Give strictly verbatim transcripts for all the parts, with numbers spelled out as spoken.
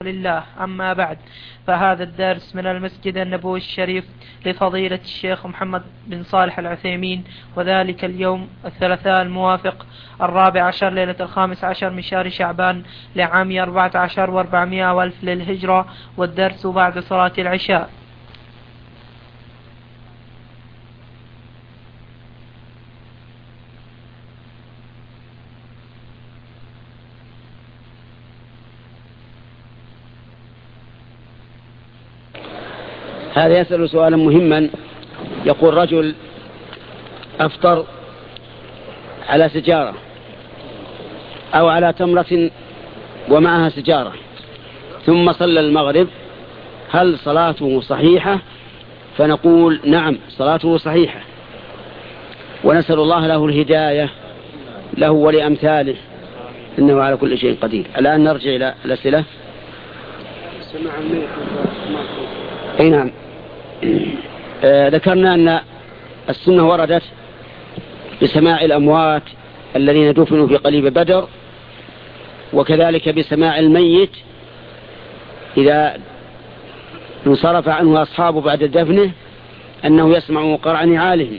لله. أما بعد، فهذا الدرس من المسجد النبوي الشريف لفضيلة الشيخ محمد بن صالح العثيمين، وذلك اليوم الثلاثاء الموافق الرابع عشر ليلة الخامس عشر من شهر شعبان لعام أربعة عشر وأربعمائة والف للهجرة، والدرس بعد صلاة العشاء. هذا يسأل سؤالا مهما. يقول رجل أفطر على سجارة أو على تمرة ومعها سجارة ثم صلى المغرب، هل صلاته صحيحة؟ فنقول نعم، صلاته صحيحة، ونسأل الله له الهداية له ولأمثاله، إنه على كل شيء قدير. الآن نرجع إلى الأسئلة. أي نعم. آه ذكرنا أن السنة وردت بسماع الأموات الذين دفنوا في قليب بدر، وكذلك بسماع الميت إذا انصرف عنه أصحابه بعد دفنه أنه يسمع قرع نعالهم.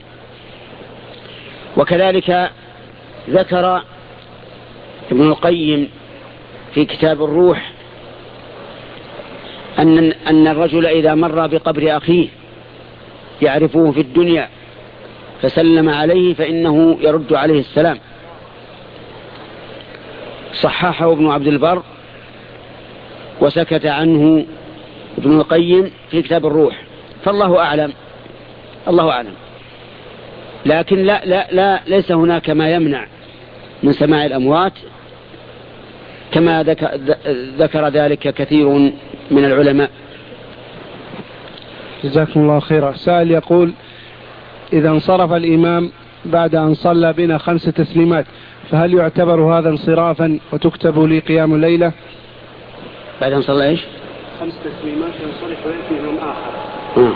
وكذلك ذكر ابن القيم في كتاب الروح أن أن الرجل إذا مر بقبر أخيه يعرفه في الدنيا فسلم عليه فإنه يرد عليه السلام. صححه ابن عبد البر وسكت عنه ابن القيم في كتاب الروح، فالله أعلم، الله أعلم. لكن لا لا لا ليس هناك ما يمنع من سماع الأموات، كما ذكر ذلك كثير من العلماء. جزاكم الله خيرا. سائل يقول: إذا انصرف الإمام بعد أن صلى بنا خمس تسليمات، فهل يعتبر هذا انصرافا وتكتب لي قيام الليلة؟ بعد أن صلى إيش؟ خمس تسليمات ينصرف ويأتي إمام آخر. آه.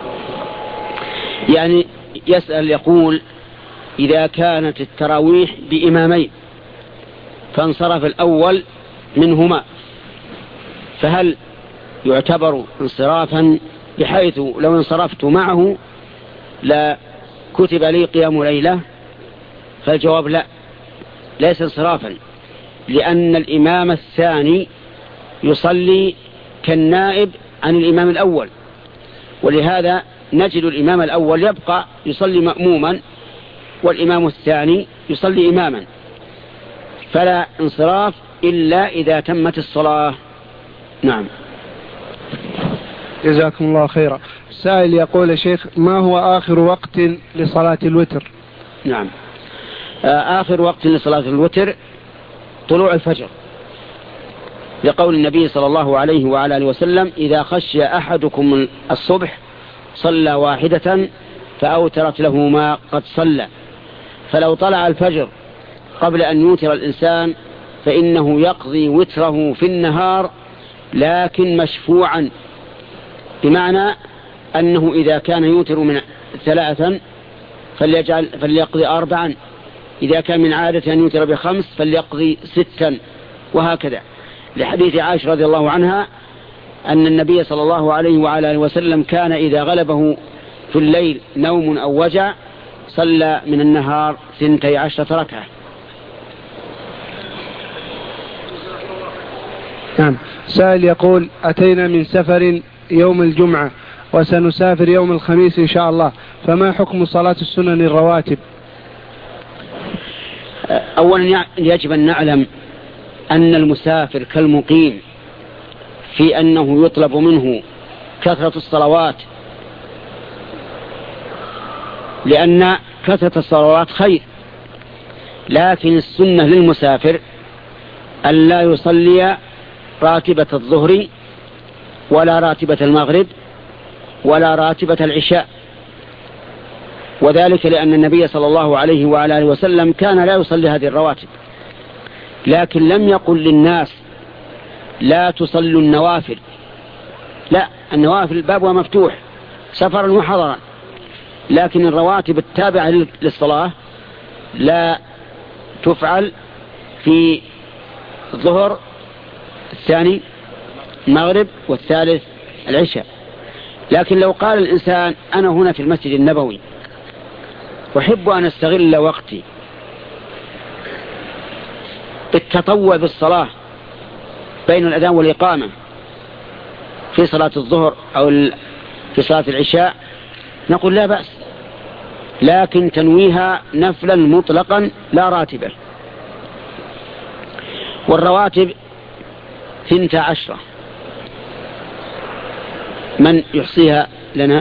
يعني يسأل يقول: إذا كانت التراويح بإمامين فانصرف الأول منهما، فهل يعتبر انصرافا بحيث لو انصرفت معه لا كتب لي قيام ليلة؟ فالجواب لا، ليس انصرافا، لأن الإمام الثاني يصلي كالنائب عن الإمام الأول، ولهذا نجد الإمام الأول يبقى يصلي مأموما والإمام الثاني يصلي إماما، فلا انصراف إلا إذا تمت الصلاة. نعم. جزاكم الله خيرا. سائل يقول: يا شيخ، ما هو آخر وقت لصلاة الوتر؟ نعم، آخر وقت لصلاة الوتر طلوع الفجر، لقول النبي صلى الله عليه وعلى آله وسلم: إذا خشي أحدكم الصبح صلى واحدة فأوترت له ما قد صلى. فلو طلع الفجر قبل أن يوتر الإنسان فإنه يقضي وتره في النهار، لكن مشفوعا، بمعنى أنه إذا كان يوتر من ثلاثا فليجعل فليقضي أربعا، إذا كان من عادة أن يوتر بخمس فليقضي ستا، وهكذا، لحديث عائشة رضي الله عنها أن النبي صلى الله عليه وعلى آله وسلم كان إذا غلبه في الليل نوم أو وجع صلى من النهار ثنتي عشرة ركعة. نعم. سائل يقول: أتينا من سفر يوم الجمعة وسنسافر يوم الخميس إن شاء الله، فما حكم صلاة السنن الرواتب؟ أولا يجب أن نعلم أن المسافر كالمقيم في أنه يطلب منه كثرة الصلوات، لأن كثرة الصلوات خير، لكن السنة للمسافر أن لا يصلي راتبة الظهر ولا راتبة المغرب ولا راتبة العشاء، وذلك لأن النبي صلى الله عليه وعلى آله وسلم كان لا يصلي هذه الرواتب، لكن لم يقل للناس لا تصلوا النوافل، لا، النوافل بابها مفتوح سفرا وحضرا، لكن الرواتب التابعة للصلاة لا تفعل في الظهر الثاني المغرب والثالث العشاء. لكن لو قال الإنسان أنا هنا في المسجد النبوي أحب أن أستغل وقتي بالتطوع بالصلاة بين الأذان والإقامة في صلاة الظهر أو في صلاة العشاء، نقول لا بأس، لكن تنويها نفلا مطلقا لا راتبة. والرواتب ثنتا عشرة، من يحصيها لنا؟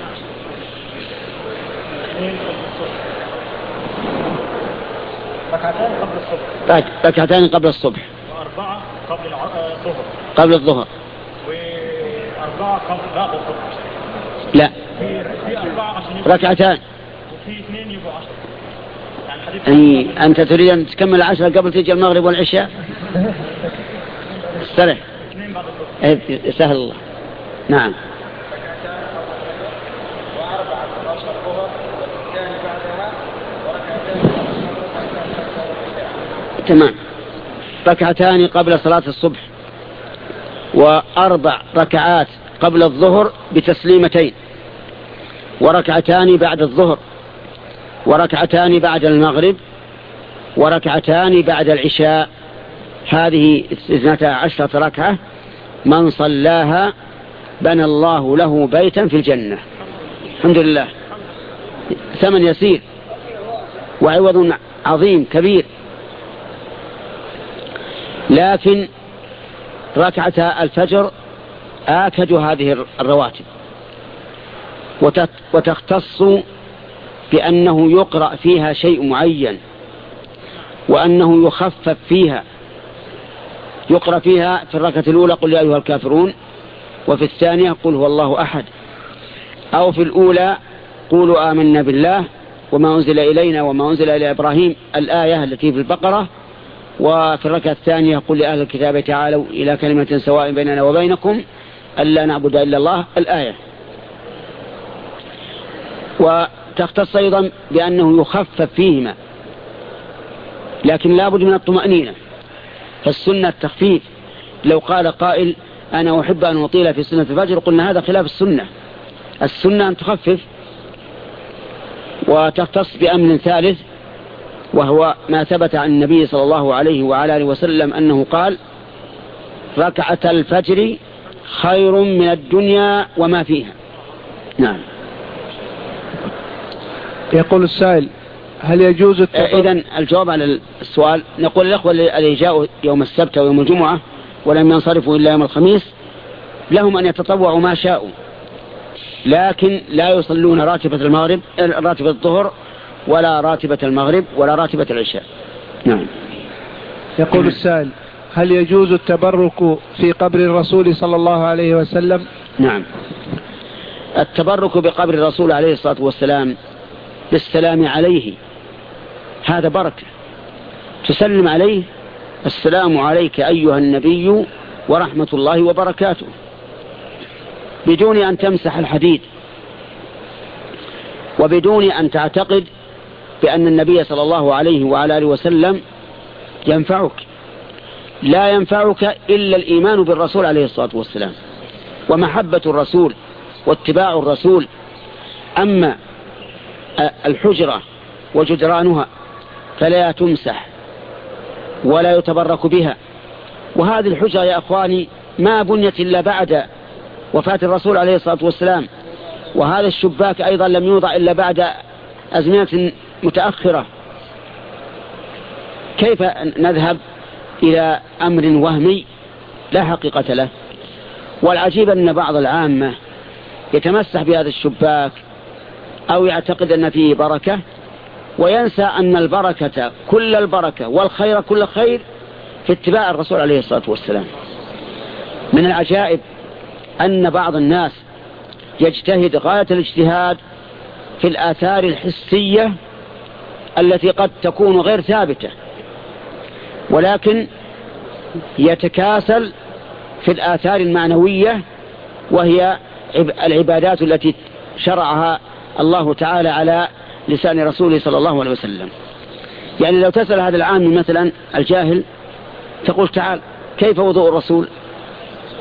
ركعتان قبل الصبح، ركعتان قبل الصبح، وأربعة قبل الظهر قبل الظهر، وأربعة قبل بعد الظهر. لا، في في أربعة عشان ركعتان، وفي اثنين يبقوا عشرة. يعني حديث أي أنت تريد أن تكمل عشرة قبل تيجي المغرب والعشاء؟ استرح. اثنين بعد الظهر. سهل الله. نعم. تمام. ركعتان قبل صلاة الصبح، وأربع ركعات قبل الظهر بتسليمتين، وركعتان بعد الظهر، وركعتان بعد المغرب، وركعتان بعد العشاء. هذه اثنتا عشرة ركعة، من صلاها بنى الله له بيتا في الجنة. الحمد لله، ثمن يسير وعوض عظيم كبير. لكن ركعة الفجر آكد هذه الرواتب، وتختص بأنه يقرأ فيها شيء معين، وأنه يخفف فيها. يقرأ فيها في الركعة الأولى قل يا أيها الكافرون، وفي الثانية قل هو الله أحد، أو في الأولى قولوا آمنا بالله وما أنزل إلينا وما أنزل إلى إبراهيم، الآية التي في البقرة. وفي الركعة الثانية قل لأهل الكتاب تعالوا إلى كلمة سواء بيننا وبينكم ألا نعبد إلا الله، الآية. وتختص أيضا بأنه يخفف فيهما، لكن لا بد من الطمأنينة، فالسنة التخفيف. لو قال قائل أنا أحب أن أطيل في سنة الفجر، قلنا هذا خلاف السنة، السنة أن تخفف. وتختص بأمر ثالث، وهو ما ثبت عن النبي صلى الله عليه وعلى آله وسلم أنه قال ركعة الفجر خير من الدنيا وما فيها. نعم. يقول السائل هل يجوز التطوع؟ إذن الجواب على السؤال، نقول الأخوة الذين جاءوا يوم السبت ويوم الجمعة ولم ينصرفوا إلا يوم الخميس لهم أن يتطوعوا ما شاءوا، لكن لا يصلون راتبة المغرب راتبة الظهر ولا راتبة المغرب ولا راتبة العشاء. نعم. يقول السائل هل يجوز التبرك في قبر الرسول صلى الله عليه وسلم؟ نعم. التبرك بقبر الرسول عليه الصلاة والسلام بالسلام عليه هذا بركة، تسلم عليه السلام عليك أيها النبي ورحمة الله وبركاته، بدون أن تمسح الحديد، وبدون أن تعتقد بأن النبي صلى الله عليه وعلى آله وسلم ينفعك. لا ينفعك إلا الإيمان بالرسول عليه الصلاة والسلام ومحبة الرسول واتباع الرسول. أما الحجرة وجدرانها فلا تمسح ولا يتبرك بها. وهذه الحجرة يا أخواني ما بنيت إلا بعد وفاة الرسول عليه الصلاة والسلام، وهذا الشباك أيضا لم يوضع إلا بعد أزمنة متأخرة. كيف نذهب إلى أمر وهمي لا حقيقة له؟ والعجيب أن بعض العامة يتمسح بهذا الشباك أو يعتقد أن فيه بركة، وينسى أن البركة كل البركة والخير كل خير في اتباع الرسول عليه الصلاة والسلام. من العجائب أن بعض الناس يجتهد غاية الاجتهاد في الآثار الحسية التي قد تكون غير ثابتة، ولكن يتكاسل في الآثار المعنوية وهي العبادات التي شرعها الله تعالى على لسان رسوله صلى الله عليه وسلم. يعني لو تسأل هذا العام مثلا الجاهل تقول تعال كيف وضوء الرسول؟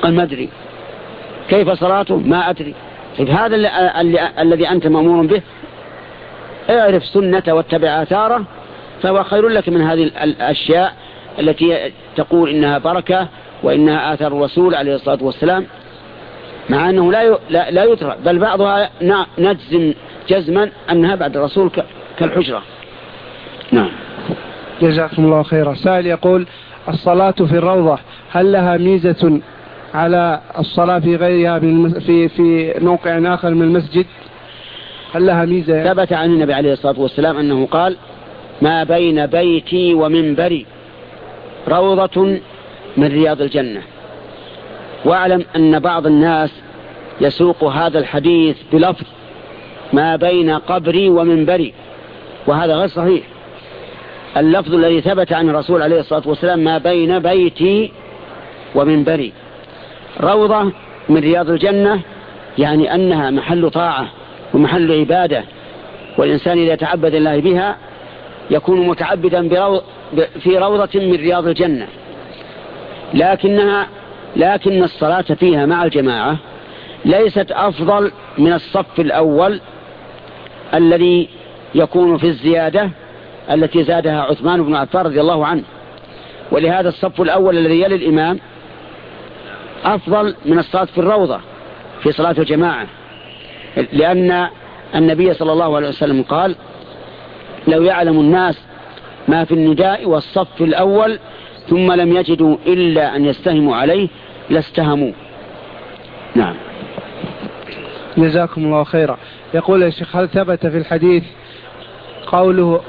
قال ما أدري. كيف صلاته؟ ما أدري. طيب هذا الذي أنت مأمور به اعرف سنته واتبع آثاره، فهو خير لك من هذه الأشياء التي تقول إنها بركة وإنها آثار الرسول عليه الصلاة والسلام، مع أنه لا لا, لا يترك، بل بعضها نجزم جزما أنها بعد الرسول كالحجرة. نعم. جزاكم الله خيرا. سائل يقول: الصلاة في الروضة هل لها ميزة على الصلاة في غيرها في في موقع آخر من المسجد؟ هل لها ميزة؟ ثبت عن النبي عليه الصلاة والسلام أنه قال: ما بين بيتي ومنبري روضة من رياض الجنة. واعلم أن بعض الناس يسوق هذا الحديث بلفظ ما بين قبري ومنبري، وهذا غير صحيح. اللفظ الذي ثبت عن الرسول عليه الصلاة والسلام ما بين بيتي ومنبري. روضة من رياض الجنة يعني أنها محل طاعة ومحل عبادة، والإنسان إذا تعبد الله بها يكون متعبدا في روضة من رياض الجنة. لكنها لكن الصلاة فيها مع الجماعة ليست أفضل من الصف الأول الذي يكون في الزيادة التي زادها عثمان بن عفان رضي الله عنه. ولهذا الصف الأول الذي يلي الإمام أفضل من الصلاة في الروضة في صلاة الجماعة، لأن النبي صلى الله عليه وسلم قال: لو يعلم الناس ما في النداء والصف الأول ثم لم يجدوا إلا أن يستهموا عليه لاستهموا. نعم. جزاكم الله خيرا. يقول يا شيخ: هل ثبت في الحديث قوله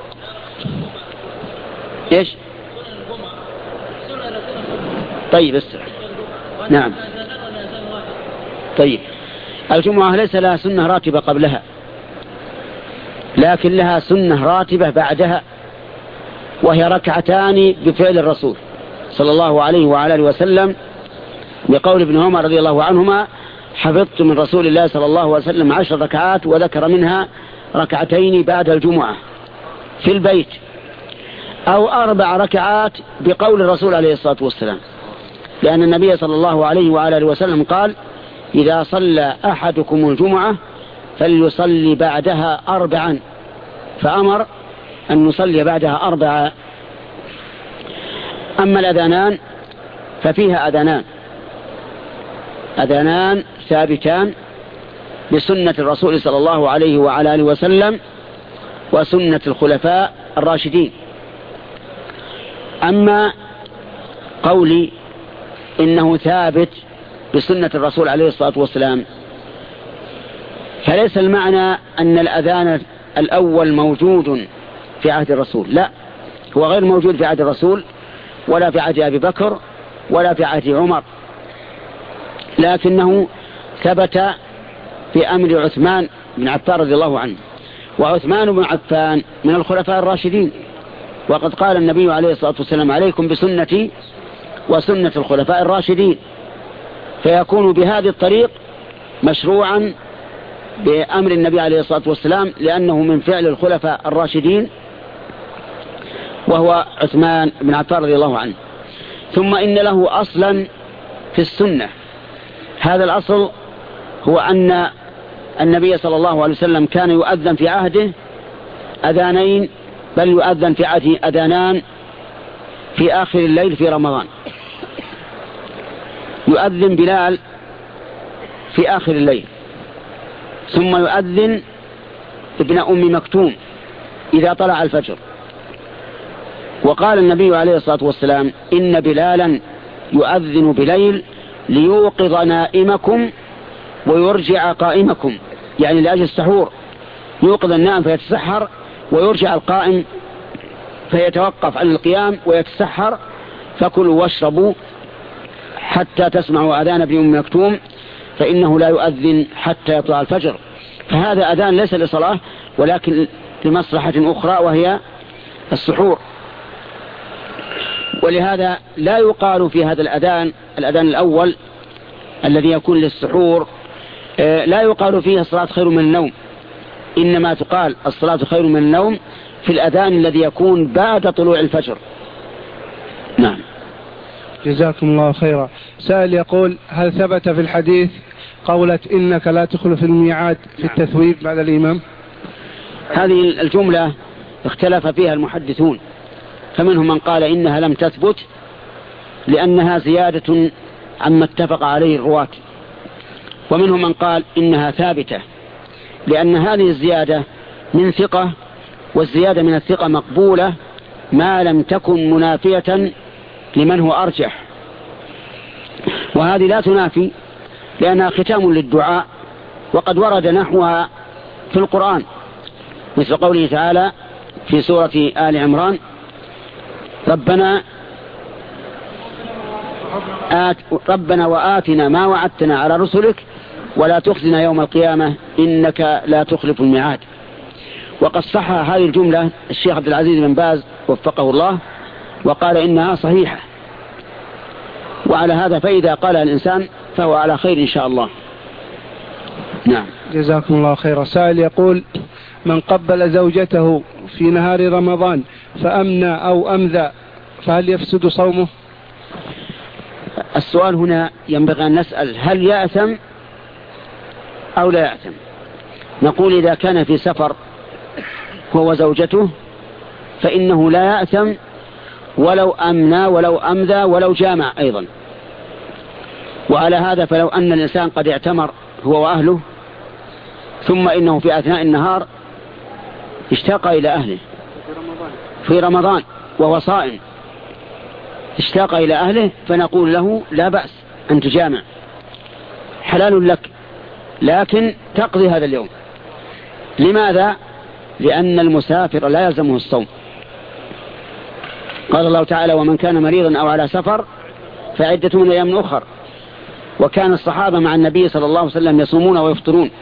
إيش؟ طيب استرح. نعم. طيب الجمعة ليس لها سنة راتبة قبلها، لكن لها سنة راتبة بعدها، وهي ركعتان بفعل الرسول صلى الله عليه وعلى آله وسلم، بقول ابن عمر رضي الله عنهما: حفظت من رسول الله صلى الله عليه وسلم عشر ركعات، وذكر منها ركعتين بعد الجمعة في البيت، أو أربع ركعات بقول الرسول عليه الصلاة والسلام، لأن النبي صلى الله عليه وعلى آله وسلم قال: إذا صلى أحدكم الجمعة فليصلي بعدها أربعا، فأمر أن نصلي بعدها أربعة. أما الأذانان ففيها أذانان أذانان ثابتان بسنة الرسول صلى الله عليه وعلى آله وسلم وسنة الخلفاء الراشدين. أما قولي إنه ثابت بسنة الرسول عليه الصلاة والسلام فليس المعنى أن الأذان الأول موجود في عهد الرسول، لا، هو غير موجود في عهد الرسول ولا في عهد أبي بكر ولا في عهد عمر، لكنه ثبت في أمر عثمان بن عفان رضي الله عنه، وعثمان بن عفان من الخلفاء الراشدين، وقد قال النبي عليه الصلاة والسلام: عليكم بسنتي وسنة الخلفاء الراشدين. فيكون بهذه الطريق مشروعا بأمر النبي عليه الصلاة والسلام، لأنه من فعل الخلفاء الراشدين وهو عثمان بن عفان رضي الله عنه. ثم إن له أصلا في السنة، هذا الأصل هو أن النبي صلى الله عليه وسلم كان يؤذن في عهده أذانين، بل يؤذن في عهده أذانان في آخر الليل في رمضان. يؤذن بلال في آخر الليل، ثم يؤذن ابن أم مكتوم إذا طلع الفجر. وقال النبي عليه الصلاة والسلام: إن بلالا يؤذن بليل ليوقظ نائمكم ويرجع قائمكم، يعني لأجل السحور، يوقظ النائم فيتسحر ويرجع القائم فيتوقف عن القيام ويتسحر، فكلوا واشربوا حتى تسمعوا أذان ابن أم مكتوم فإنه لا يؤذن حتى يطلع الفجر. فهذا أذان ليس لصلاة ولكن لمصلحة أخرى وهي السحور. ولهذا لا يقال في هذا الأذان الأذان الأول الذي يكون للسحور لا يقال فيه الصلاة خير من النوم، إنما تقال الصلاة خير من النوم في الأذان الذي يكون بعد طلوع الفجر. نعم. جزاكم الله خيرا. سائل يقول: هل ثبت في الحديث قولة إنك لا تخلف الميعاد في التثويب بعد الإمام؟ هذه الجملة اختلف فيها المحدثون، فمنهم من قال إنها لم تثبت لأنها زيادة عما اتفق عليه الرواة، ومنهم من قال إنها ثابتة لأن هذه الزيادة من ثقة، والزيادة من الثقة مقبولة ما لم تكن منافية لمن هو أرجح، وهذه لا تنافي لأنها ختام للدعاء، وقد ورد نحوها في القرآن مثل قوله تعالى في سورة آل عمران: ربنا آت ربنا وآتنا ما وعدتنا على رسلك ولا تخزنا يوم القيامة إنك لا تخلف الميعاد. وقد صح هذه الجملة الشيخ عبد العزيز بن باز وفقه الله وقال إنها صحيحة، وعلى هذا فإذا قال الإنسان فهو على خير إن شاء الله. نعم. جزاكم الله خيرا. سائل يقول: من قبل زوجته في نهار رمضان فأمنى أو أمذى فهل يفسد صومه؟ السؤال هنا ينبغي أن نسأل: هل يأثم أو لا يأثم؟ نقول إذا كان في سفر هو وزوجته فإنه لا يأثم ولو أمنى ولو أمذى ولو جامع أيضا. وعلى هذا فلو أن الإنسان قد اعتمر هو وأهله ثم إنه في أثناء النهار اشتاق إلى أهله في رمضان وهو صائم، اشتاق إلى أهله، فنقول له لا بأس أن تجامع، حلال لك، لكن تقضي هذا اليوم. لماذا؟ لأن المسافر لا يلزمه الصوم. قال الله تعالى: ومن كان مريضا أو على سفر فعدة من أيام أخر. وكان الصحابة مع النبي صلى الله عليه وسلم يصومون ويفطرون،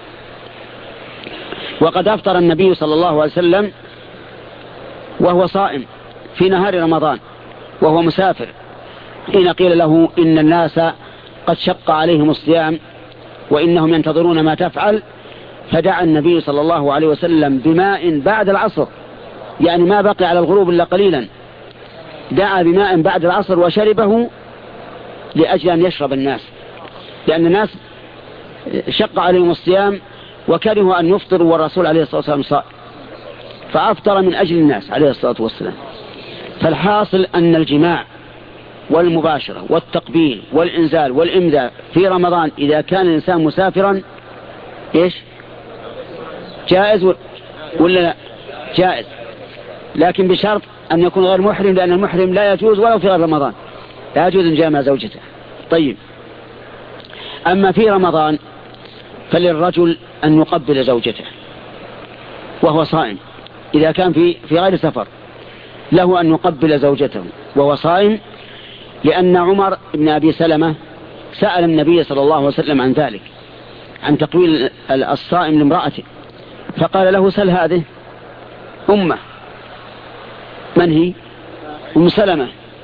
وقد أفطر النبي صلى الله عليه وسلم وهو صائم في نهار رمضان وهو مسافر، حين قيل له إن الناس قد شق عليهم الصيام وإنهم ينتظرون ما تفعل، فدعا النبي صلى الله عليه وسلم بماء بعد العصر، يعني ما بقي على الغروب إلا قليلا، دعا بماء بعد العصر وشربه لأجل أن يشرب الناس، لأن الناس شق عليهم الصيام وكرهوا أن يفطروا والرسول عليه الصلاة والسلام صائم، فأفطر من أجل الناس عليه الصلاة والسلام. فالحاصل أن الجماع والمباشرة والتقبيل والإنزال والإمذاء في رمضان إذا كان الإنسان مسافرا إيش جائز ولا لا؟ جائز، لكن بشرط أن يكون غير محرم، لأن المحرم لا يجوز ولو في غير رمضان، لا يجوز أن جامع زوجته. طيب، أما في رمضان فللرجل أن يقبل زوجته وهو صائم، إذا كان في في غير سفر له أن يقبل زوجته وهو صائم، لأن عمر بن أبي سلمة سأل النبي صلى الله عليه وسلم عن ذلك، عن تقبيل الصائم لامرأته، فقال له: سل هذه أمه. من هي؟ أم سلمة.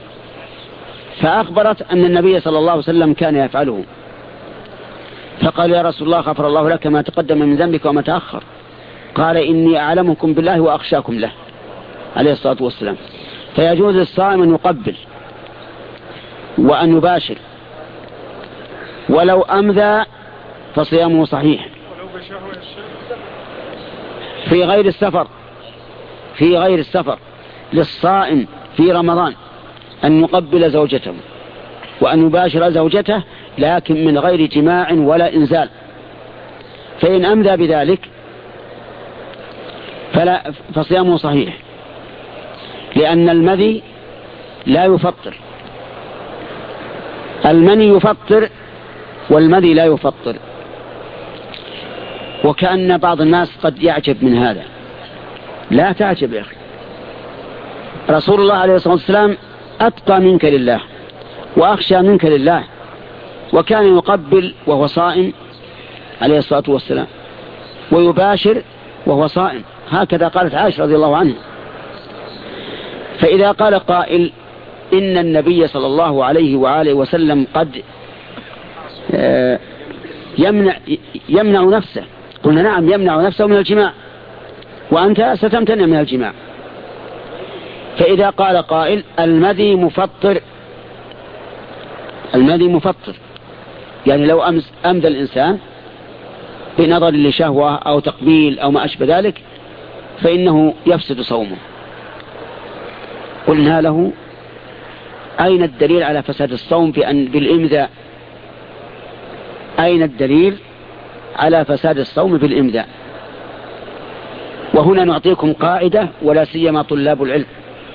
فأخبرت أن النبي صلى الله عليه وسلم كان يفعله، فقال: يا رسول الله غفر الله لك ما تقدم من ذنبك وما تأخر. قال: إني أعلمكم بالله وأخشاكم له عليه الصلاة والسلام. فيجوز للصائم أن يقبل وأن يباشر، ولو أمذى فصيامه صحيح. في غير السفر في غير السفر للصائم في رمضان أن يقبل زوجته وأن يباشر زوجته، لكن من غير جماع ولا إنزال. فإن أمذى بذلك فلا فصيامه صحيح، لأن المذي لا يفطر، المني يفطر والمذي لا يفطر. وكأن بعض الناس قد يعجب من هذا. لا تعجب يا أخي، رسول الله عليه الصلاة والسلام أتقى منك لله وأخشى منك لله، وكان يقبل وهو صائم عليه الصلاة والسلام ويباشر وهو صائم، هكذا قالت عائشة رضي الله عنها. فإذا قال قائل إن النبي صلى الله عليه وآله وسلم قد يمنع, يمنع نفسه، قلنا نعم يمنع نفسه من الجماع، وأنت ستمتنع من الجماع. فإذا قال قائل المذي مفطر المذي مفطر، يعني لو أمس أمذى الإنسان بنظر لشهوة أو تقبيل أو ما أشبه ذلك فإنه يفسد صومه. قلنا له أين الدليل على فساد الصوم بأن بالإمذاء؟ أين الدليل على فساد الصوم بالإمذاء؟ وهنا نعطيكم قاعدة ولا سيما طلاب العلم: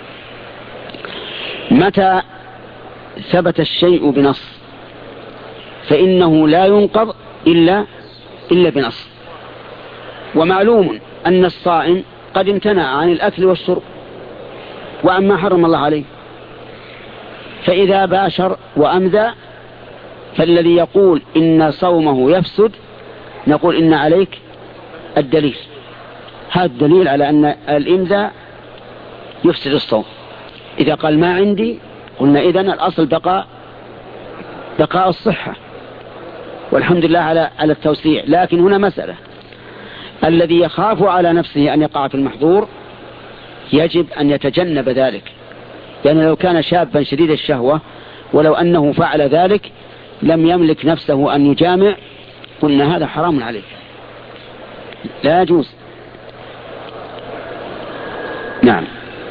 متى ثبت الشيء بنص فإنه لا ينقض إلا إلا بنص. ومعلوم أن الصائم قد امتنع عن الأكل والشرب وعما حرم الله عليه، فإذا باشر وأمذى فالذي يقول إن صومه يفسد نقول إن عليك الدليل. هذا الدليل على أن الإمذاء يفسد الصوم. إذا قال ما عندي قلنا إذن الأصل بقاء بقاء الصحة، والحمد لله على على التوسيع. لكن هنا مسألة: الذي يخاف على نفسه أن يقع في المحظور يجب أن يتجنب ذلك، يعني لو كان شابا شديد الشهوة ولو أنه فعل ذلك لم يملك نفسه أن يجامع قلنا هذا حرام عليه، لا يجوز. نعم.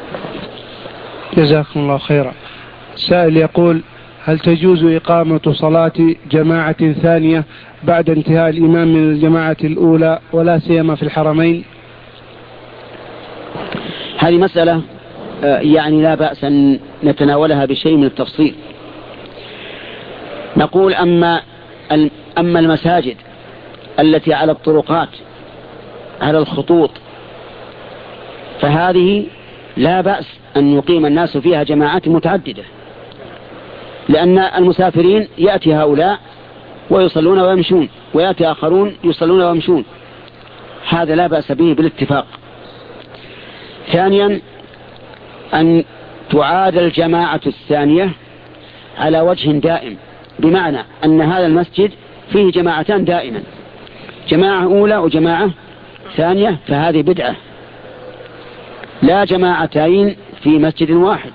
جزاكم الله خيرا. سائل يقول: هل تجوز إقامة صلاة جماعة ثانية بعد انتهاء الإمام من الجماعة الأولى ولا سيما في الحرمين؟ هذه مسألة يعني لا بأس أن نتناولها بشيء من التفصيل. نقول أما أما المساجد التي على الطرقات على الخطوط فهذه لا بأس أن يقيم الناس فيها جماعات متعددة، لأن المسافرين يأتي هؤلاء ويصلون ويمشون ويأتي آخرون يصلون ويمشون، هذا لا بأس به بالاتفاق. ثانيا أن تعاد الجماعة الثانية على وجه دائم، بمعنى أن هذا المسجد فيه جماعتان دائما، جماعة أولى وجماعة ثانية، فهذه بدعة. لا جماعتين في مسجد واحد.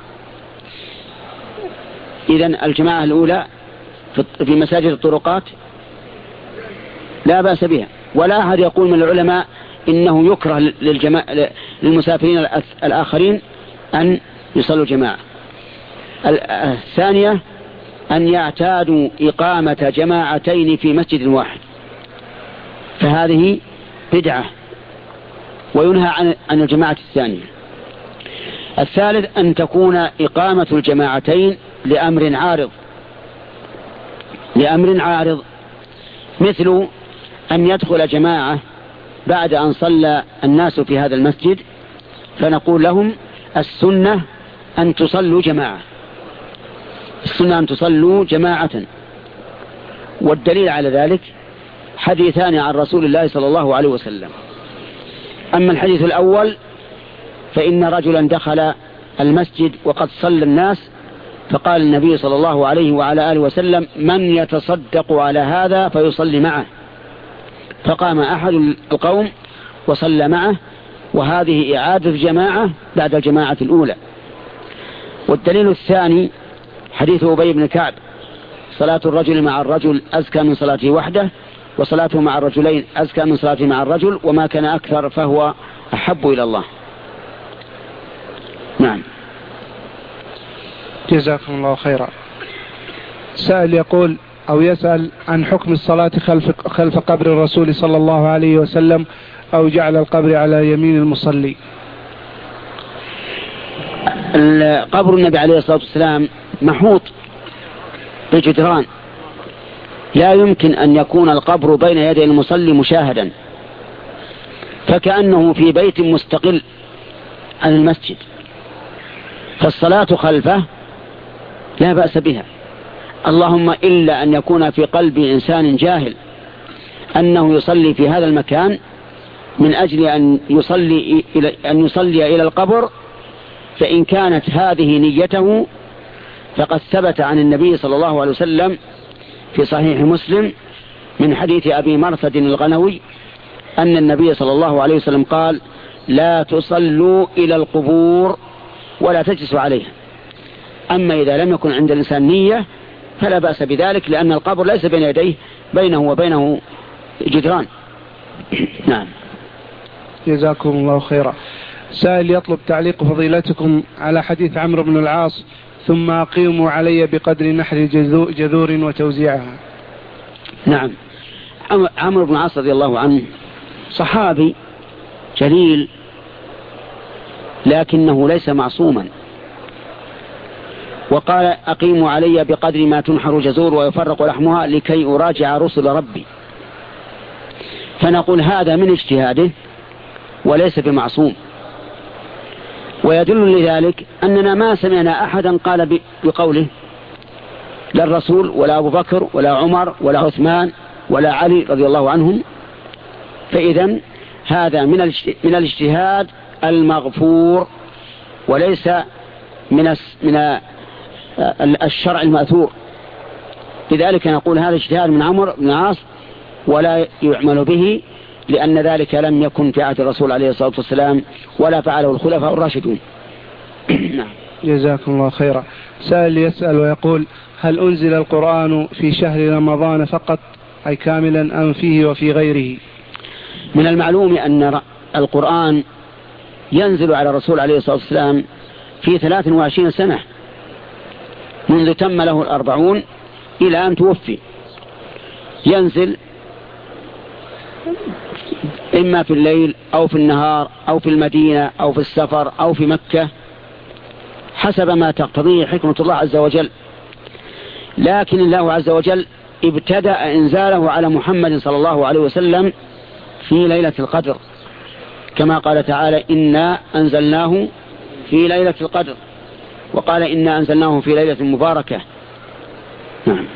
إذن الجماعة الأولى في مساجد الطرقات لا بأس بها، ولا أحد يقول من العلماء إنه يكره للجماعة للمسافرين الآخرين أن يصلوا جماعة. الثانية أن يعتادوا إقامة جماعتين في مسجد واحد، فهذه بدعة وينهى عن عن الجماعة الثانية. الثالث أن تكون إقامة الجماعتين لأمر عارض لأمر عارض مثل أن يدخل جماعة بعد أن صلى الناس في هذا المسجد فنقول لهم السنة أن تصلوا جماعة السنة أن تصلوا جماعة والدليل على ذلك حديثان عن رسول الله صلى الله عليه وسلم. أما الحديث الأول فإن رجلا دخل المسجد وقد صلى الناس فقال النبي صلى الله عليه وعلى آله وسلم: من يتصدق على هذا فيصلي معه؟ فقام أحد القوم وصلى معه، وهذه إعادة جماعة بعد الجماعة الأولى. والدليل الثاني حديث أبي بن كعب: صلاة الرجل مع الرجل أزكى من صلاته وحده، وصلاته مع الرجلين أزكى من صلاته مع الرجل، وما كان أكثر فهو أحب إلى الله. نعم. جزاكم الله خيرا. سائل يقول أو يسأل عن حكم الصلاة خلف, خلف قبر الرسول صلى الله عليه وسلم أو جعل القبر على يمين المصلي. قبر النبي عليه الصلاة والسلام محوط بجدران، لا يمكن أن يكون القبر بين يدي المصلي مشاهدا، فكأنه في بيت مستقل عن المسجد، فالصلاة خلفه لا بأس بها، اللهم إلا أن يكون في قلب إنسان جاهل أنه يصلي في هذا المكان من أجل أن يصلي إلى أن يصلي إلى القبر، فإن كانت هذه نيته فقد ثبت عن النبي صلى الله عليه وسلم في صحيح مسلم من حديث أبي مرثد الغنوي أن النبي صلى الله عليه وسلم قال: لا تصلوا إلى القبور ولا تجلسوا عليها. أما إذا لم يكن عند الإنسان نية فلا بأس بذلك، لأن القبر ليس بين يديه بينه وبينه جدران. نعم. جزاكم الله خيرا. سائل يطلب تعليق فضيلتكم على حديث عمرو بن العاص: ثم أقيموا علي بقدر نحر جذور وتوزيعها. نعم. عمرو بن العاص رضي الله عنه صحابي جليل، لكنه ليس معصوما، وقال: أقيموا علي بقدر ما تنحر جزور ويفرق لحمها لكي أراجع رسل ربي. فنقول هذا من اجتهاده وليس بمعصوم. ويدل لذلك أننا ما سمعنا أحدا قال بقوله، لا الرسول ولا أبو بكر ولا عمر ولا عثمان ولا علي رضي الله عنهم. فإذن هذا من الاجتهاد المغفور وليس من من الشرع المأثور. لذلك نقول هذا اجتهاد من عمرو بن العاص ولا يعمل به، لأن ذلك لم يكن في عهد الرسول عليه الصلاة والسلام ولا فعله الخلفاء الراشدون. نعم. جزاكم الله خيرا. سائل يسأل ويقول: هل أنزل القرآن في شهر رمضان فقط، أي كاملا، أم فيه وفي غيره؟ من المعلوم أن القرآن ينزل على الرسول عليه الصلاة والسلام في ثلاث وعشرين سنة منذ تم له الأربعون إلى أن توفي. ينزل إما في الليل أو في النهار أو في المدينة أو في السفر أو في مكة حسب ما تقتضيه حكمة الله عز وجل. لكن الله عز وجل ابتدأ إنزاله على محمد صلى الله عليه وسلم في ليلة القدر، كما قال تعالى: إنا أنزلناه في ليلة القدر، وقال: إنا أنزلناه في ليلة مباركة. نعم.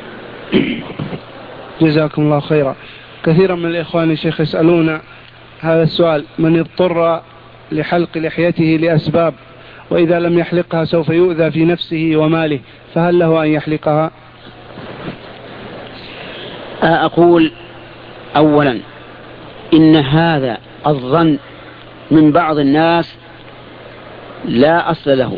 جزاكم الله خيرا. كثيرا من الإخوان الشيخ يسألون هذا السؤال: من اضطر لحلق لحيته لأسباب وإذا لم يحلقها سوف يؤذى في نفسه وماله، فهل له أن يحلقها؟ أقول أولا إن هذا الظن من بعض الناس لا أصل له.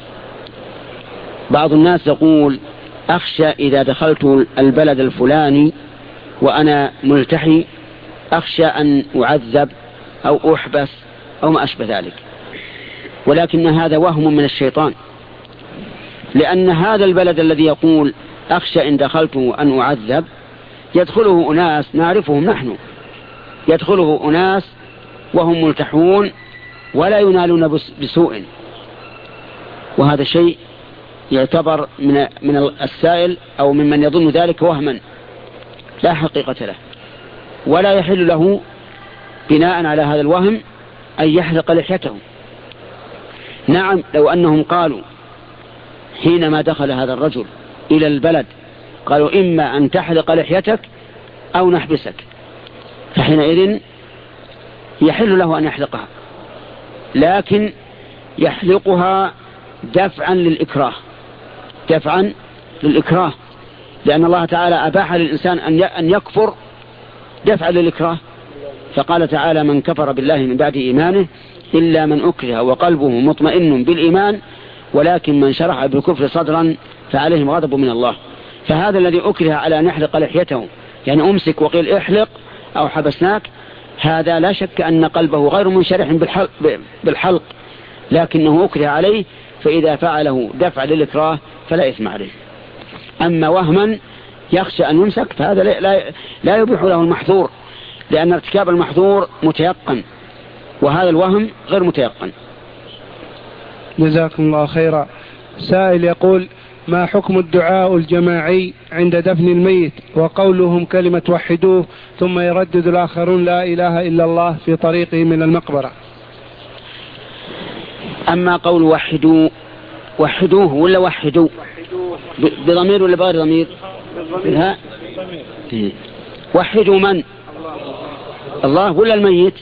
بعض الناس يقول: أخشى إذا دخلت البلد الفلاني وأنا ملتحي أخشى أن أعذب أو أحبس أو ما أشبه ذلك. ولكن هذا وهم من الشيطان، لأن هذا البلد الذي يقول أخشى إن دخلته أن أعذب يدخله أناس نعرفهم نحن، يدخله أناس وهم ملتحون ولا ينالون بسوء، وهذا شيء يعتبر من من السائل أو ممن يظن ذلك وهما لا حقيقة له، ولا يحل له بناء على هذا الوهم أن يحلق لحيته. نعم، لو أنهم قالوا حينما دخل هذا الرجل إلى البلد قالوا: إما أن تحلق لحيتك أو نحبسك، فحينئذ يحل له أن يحلقها، لكن يحلقها دفعا للإكراه، دفعا للإكراه، لأن الله تعالى أباح للإنسان أن يكفر دفعا للإكراه. فقال تعالى: من كفر بالله من بعد إيمانه إلا من أكره وقلبه مطمئن بالإيمان ولكن من شرح بالكفر صدرا فعليهم غضب من الله. فهذا الذي أكره على أن يحلق لحيته، يعني أمسك وقيل احلق أو حبسناك، هذا لا شك أن قلبه غير منشرح بالحلق، لكنه أكره عليه، فإذا فعله دفع للإكراه فلا إثم عليه. أما وهما يخشى أن يمسك فهذا لا, لا يبيح له المحظور، لأن ارتكاب المحظور متيقن وهذا الوهم غير متيقن. جزاكم الله خيرا. سائل يقول: ما حكم الدعاء الجماعي عند دفن الميت وقولهم كلمة وحدوه ثم يردد الآخرون لا إله إلا الله في طريقه من المقبرة؟ أما قول وحدوا وحدوه ولا وحدوا بضمير ولا بغير ضمير؟ ها؟ وحدوا من؟ الله ولا الميت؟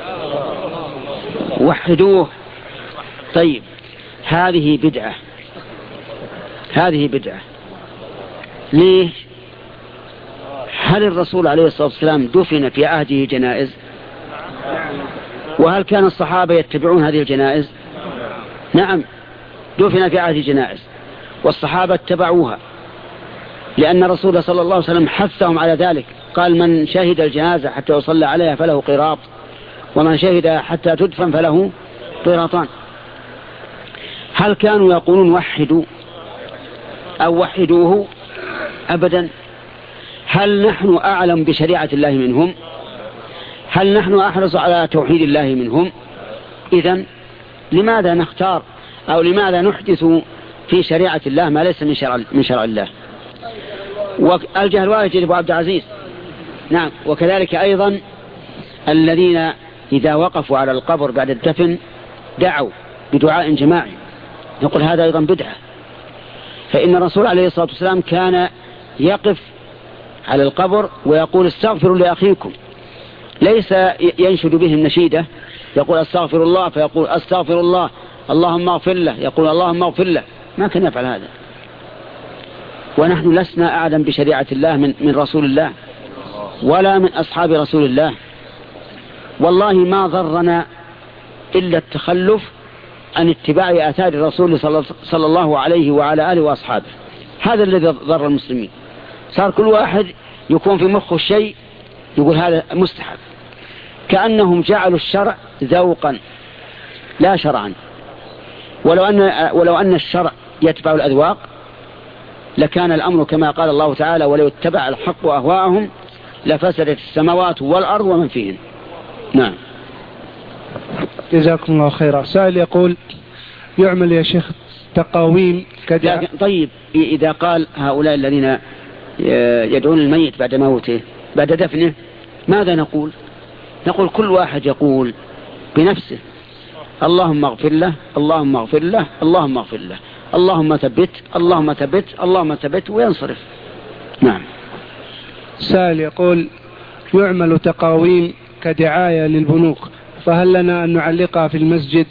وحدوه. طيب، هذه بدعة، هذه بدعة. ليه؟ هل الرسول عليه الصلاة والسلام دفن في عهده جنائز؟ وهل كان الصحابة يتبعون هذه الجنائز؟ نعم، دفن في عهده جنائز والصحابة اتبعوها، لأن الرسول صلى الله عليه وسلم حثهم على ذلك، قال من شهد الجنازة حتى يصلى عليها فله قيراط، ومن شهد حتى تدفن فله قيراطان. هل كانوا يقولون وحدوا أو وحدوه؟ أبدا. هل نحن أعلم بشريعة الله منهم؟ هل نحن أحرص على توحيد الله منهم؟ إذن لماذا نختار أو لماذا نحدث في شريعة الله ما ليس من شرع, من شرع الله؟ والجهل واجد أبو عبد العزيز. نعم. وكذلك أيضا الذين إذا وقفوا على القبر بعد الدفن دعوا بدعاء جماعي، نقول هذا أيضا بدعة. فإن الرسول عليه الصلاة والسلام كان يقف على القبر ويقول استغفروا لأخيكم، ليس ينشد بهم نشيدة يقول استغفر الله فيقول استغفر الله اللهم اغفر له، يقول اللهم اغفر له، ما كان يفعل هذا. ونحن لسنا أعلم بشريعة الله من, من رسول الله ولا من أصحاب رسول الله. والله ما ضرنا إلا التخلف عن اتباع آثار الرسول صلى الله عليه وعلى آله وأصحابه، هذا الذي ضر المسلمين. صار كل واحد يكون في مخه الشيء يقول هذا مستحب، كأنهم جعلوا الشرع ذوقا لا شرعا. ولو أن, ولو أن الشرع يتبع الأذواق لكان الأمر كما قال الله تعالى ولو اتبع الحق أهواءهم لفسدت السماوات والأرض ومن فيهن. نعم. جزاكم الله خيرا. سائل يقول يعمل يا شيخ تقاويم كذا. طيب إذا قال هؤلاء الذين يدعون الميت بعد موته بعد دفنه ماذا نقول؟ نقول كل واحد يقول بنفسه اللهم اغفر له اللهم اغفر له اللهم اغفر له اللهم ثبت اللهم ثبت اللهم ثبت وينصرف. نعم. سائل يقول يعمل تقاويم كدعاية للبنوك، فهل لنا أن نعلقها في المسجد؟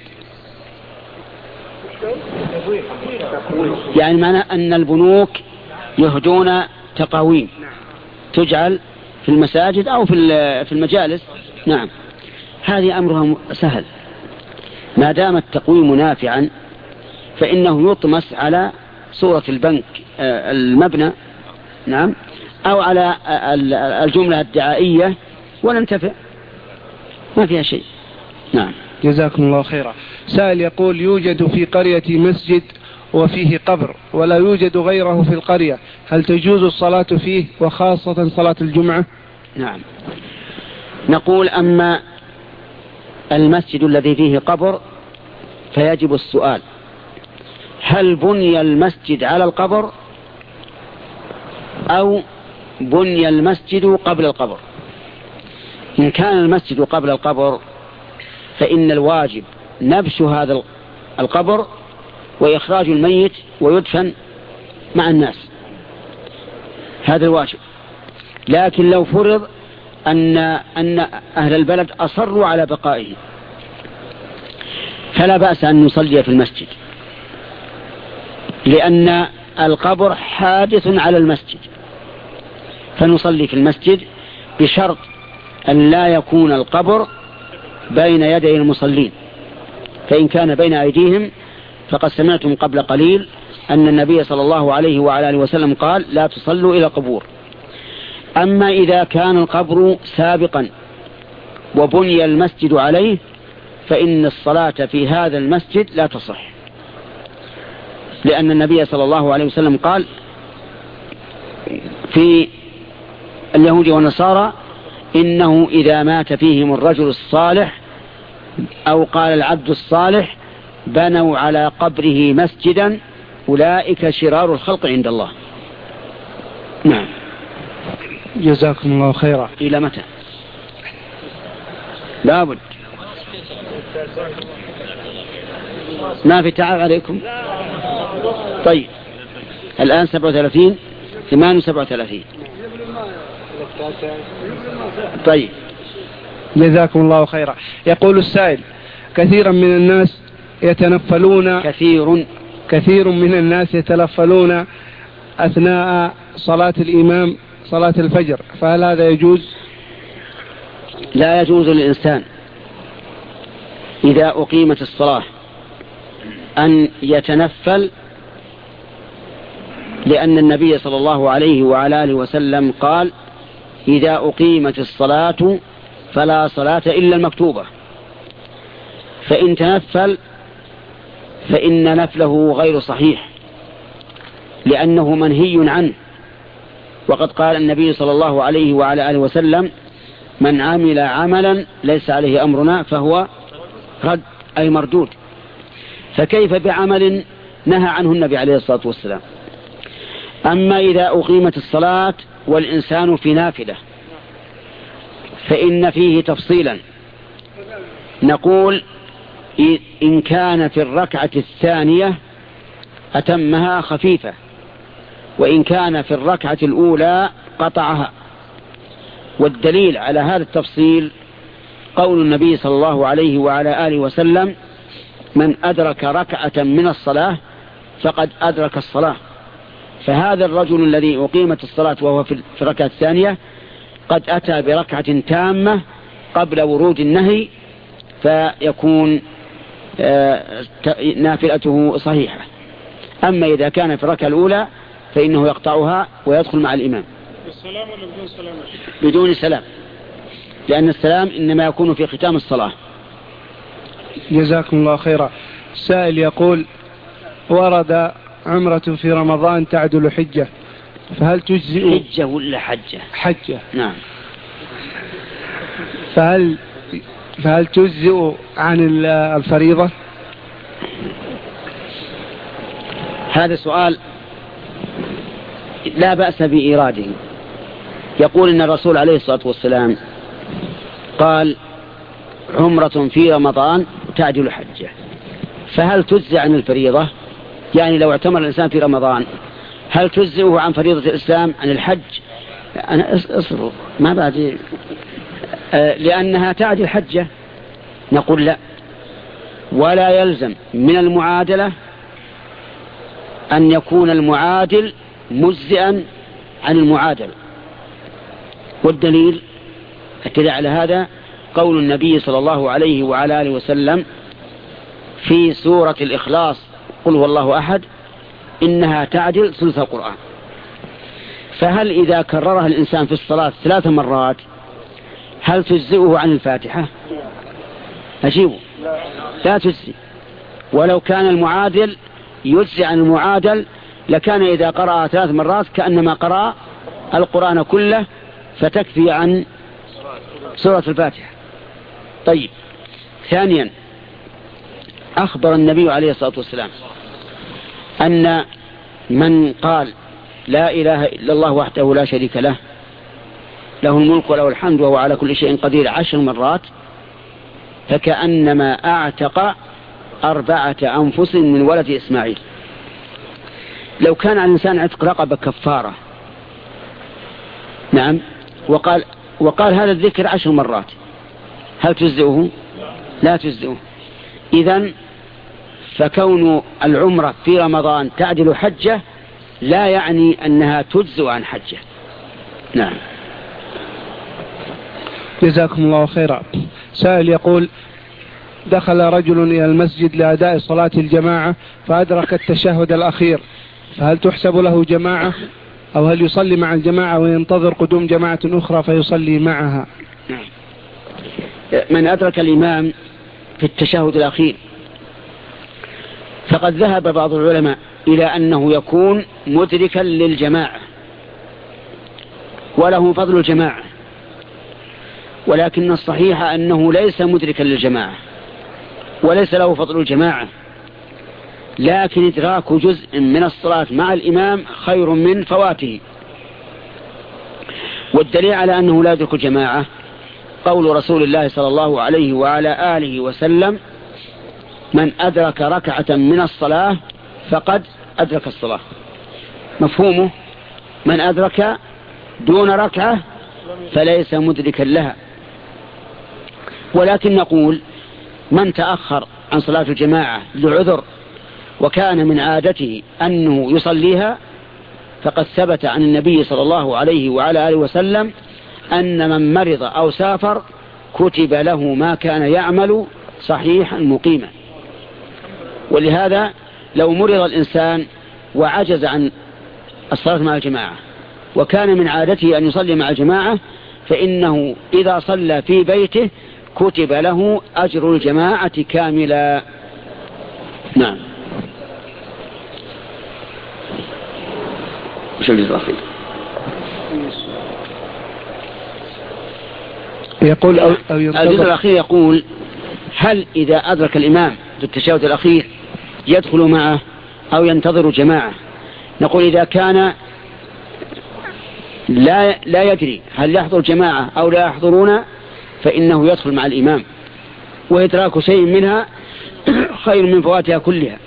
يعني معنى أن البنوك يهدون تقاويم تجعل في المساجد أو في المجالس. نعم. هذه أمرها سهل، ما دام التقويم نافعا فإنه يطمس على صورة البنك المبنى، نعم، أو على الجملة الدعائية وننتفع، ما فيها شيء. نعم. جزاكم الله خيرا. سائل يقول يوجد في قرية مسجد وفيه قبر ولا يوجد غيره في القرية، هل تجوز الصلاة فيه وخاصة صلاة الجمعة؟ نعم. نقول أما المسجد الذي فيه قبر فيجب السؤال هل بني المسجد على القبر أو بني المسجد قبل القبر؟ إن كان المسجد قبل القبر فإن الواجب نبش هذا القبر وإخراج الميت ويدفن مع الناس، هذا الواجب. لكن لو فرض أن, أن أهل البلد أصروا على بقائه فلا بأس أن نصلي في المسجد، لأن القبر حادث على المسجد، فنصلي في المسجد بشرط أن لا يكون القبر بين يدي المصلين، فإن كان بين أيديهم فقد سمعتم قبل قليل أن النبي صلى الله عليه وعلى آله وسلم قال لا تصلوا إلى القبور. أما إذا كان القبر سابقا وبني المسجد عليه فإن الصلاة في هذا المسجد لا تصح، لأن النبي صلى الله عليه وسلم قال في اليهود والنصارى إنه إذا مات فيهم الرجل الصالح أو قال العبد الصالح بنوا على قبره مسجدا أولئك شرار الخلق عند الله. نعم. جزاكم الله خيرا. إلى متى؟ لابد ما في تعب عليكم. طيب الآن سبعة وثلاثين ثمان وسبعة وثلاثين. طيب جزاكم الله خيرا. يقول السائل كثيرا من الناس يتنفلون كثير كثير من الناس يتنفلون أثناء صلاة الإمام صلاة الفجر، فهل هذا يجوز؟ لا يجوز للإنسان إذا أقيمت الصلاة أن يتنفل لأن النبي صلى الله عليه وعلى آله وسلم قال إذا أقيمت الصلاة فلا صلاة إلا المكتوبة، فإن تنفل فإن نفله غير صحيح لأنه منهي عنه. وقد قال النبي صلى الله عليه وعلى آله وسلم من عمل عملا ليس عليه أمرنا فهو رد أي مردود. فكيف بعمل نهى عنه النبي عليه الصلاة والسلام؟ أما إذا أقيمت الصلاة والإنسان في نافلة فإن فيه تفصيلا، نقول إن كان في الركعة الثانية أتمها خفيفة، وإن كان في الركعة الأولى قطعها. والدليل على هذا التفصيل قول النبي صلى الله عليه وعلى آله وسلم من أدرك ركعة من الصلاة فقد أدرك الصلاة. فهذا الرجل الذي أقيمت الصلاة وهو في الركعة الثانية قد أتى بركعة تامة قبل ورود النهي، فيكون نافلته صحيحة. أما إذا كان في الركعة الأولى فإنه يقطعها ويدخل مع الإمام. بالسلام ولا بدون سلام؟ بدون سلام، لأن السلام إنما يكون في ختام الصلاة. جزاكم الله خيرا. سائل يقول ورد عمرة في رمضان تعدل حجة، فهل تجزئ؟ حجة ولا حجة؟ حجة. نعم. فهل فهل تجزئ عن الفريضة؟ هذا سؤال لا بأس بإيراده. يقول إن الرسول عليه الصلاة والسلام قال عمرة في رمضان تعدل حجة، فهل تجزئ عن الفريضة؟ يعني لو اعتمر الإنسان في رمضان هل تجزئه عن فريضة الإسلام عن الحج؟ أنا أصبر ما بعد لأنها تعدل حجة. نقول لا، ولا يلزم من المعادلة أن يكون المعادل مجزئا عن المعادل. والدليل أكد على هذا قول النبي صلى الله عليه وعلى آله وسلم في سورة الإخلاص قل هو الله أحد إنها تعدل ثلث القرآن. فهل إذا كررها الإنسان في الصلاة ثلاث مرات هل تجزئه عن الفاتحة؟ أجيبه لا تجزي. ولو كان المعادل يجزي عن المعادل لكان إذا قرأ ثلاث مرات كأنما قرأ القرآن كله فتكفي عن سورة الفاتحة. طيب، ثانيا أخبر النبي عليه الصلاة والسلام أن من قال لا إله إلا الله وحده لا شريك له له الملك وله الحمد وهو على كل شيء قدير عشر مرات فكأنما أعتق أربعة أنفس من ولد إسماعيل. لو كان على الإنسان عتق رقبة كفارة نعم وقال وقال هذا الذكر عشر مرات هل تجزئه؟ لا تجزئه. إذن فكون العمرة في رمضان تعدل حجة لا يعني أنها تجزئ عن حجة. نعم. جزاكم الله خيرا. سائل يقول دخل رجل إلى المسجد لأداء صلاة الجماعة فأدرك التشهد الأخير، فهل تحسب له جماعة أو هل يصلي مع الجماعة وينتظر قدوم جماعة أخرى فيصلي معها؟ نعم. من أدرك الإمام في التشهد الأخير فقد ذهب بعض العلماء إلى أنه يكون مدركا للجماعة وله فضل الجماعة، ولكن الصحيح أنه ليس مدركا للجماعة وليس له فضل الجماعة، لكن إدراك جزء من الصلاة مع الإمام خير من فواته. والدليل على أنه لا يدرك الجماعة قول رسول الله صلى الله عليه وعلى آله وسلم من أدرك ركعة من الصلاة فقد أدرك الصلاة. مفهومه من أدرك دون ركعة فليس مدركا لها. ولكن نقول من تأخر عن صلاة الجماعة لعذر وكان من عادته أنه يصليها فقد ثبت عن النبي صلى الله عليه وعلى آله وسلم أن من مرض أو سافر كتب له ما كان يعمل صحيحا مقيما. ولهذا لو مرض الإنسان وعجز عن الصلاة مع الجماعة، وكان من عادته أن يصلي مع الجماعة، فإنه إذا صلى في بيته كتب له أجر الجماعة كاملا. نعم. وش الجزء الأخير؟ يقول أو أو الجزء الأخير يقول: هل إذا أدرك الإمام في التشهد الأخير يدخل معه أو ينتظر جماعة؟ نقول إذا كان لا لا يدري هل يحضر جماعة أو لا يحضرون فإنه يدخل مع الإمام، وإدراك شيء منها خير من فواتها كلها.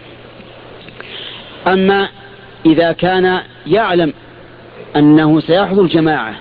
أما إذا كان يعلم أنه سيحضر جماعة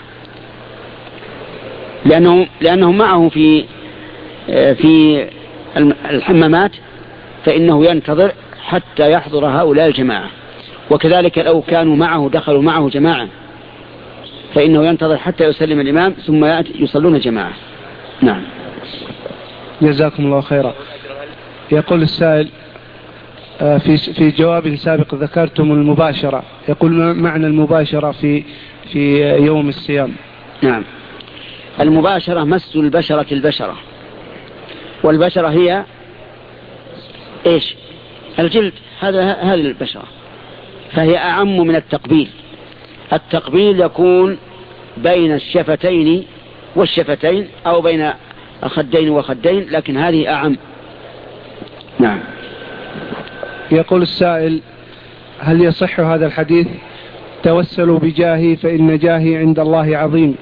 لأنه لأنه معه في في الحمامات، فإنه ينتظر حتى يحضر هؤلاء الجماعة. وكذلك لو كانوا معه دخلوا معه جماعة فإنه ينتظر حتى يسلم الإمام ثم يصلون جماعة. نعم. جزاكم الله خيرا. يقول السائل: في في جواب سابق ذكرتم المباشرة، يقول ما معنى المباشرة في في يوم الصيام؟ نعم، المباشرة مس البشرة البشرة، والبشرة هي إيش؟ الجلد، هذا هذه البشرة، فهي أعم من التقبيل. التقبيل يكون بين الشفتين والشفتين أو بين الخدين وخدين، لكن هذه أعم. نعم. يقول السائل: هل يصح هذا الحديث توسلوا بجاهي فإن جاهي عند الله عظيم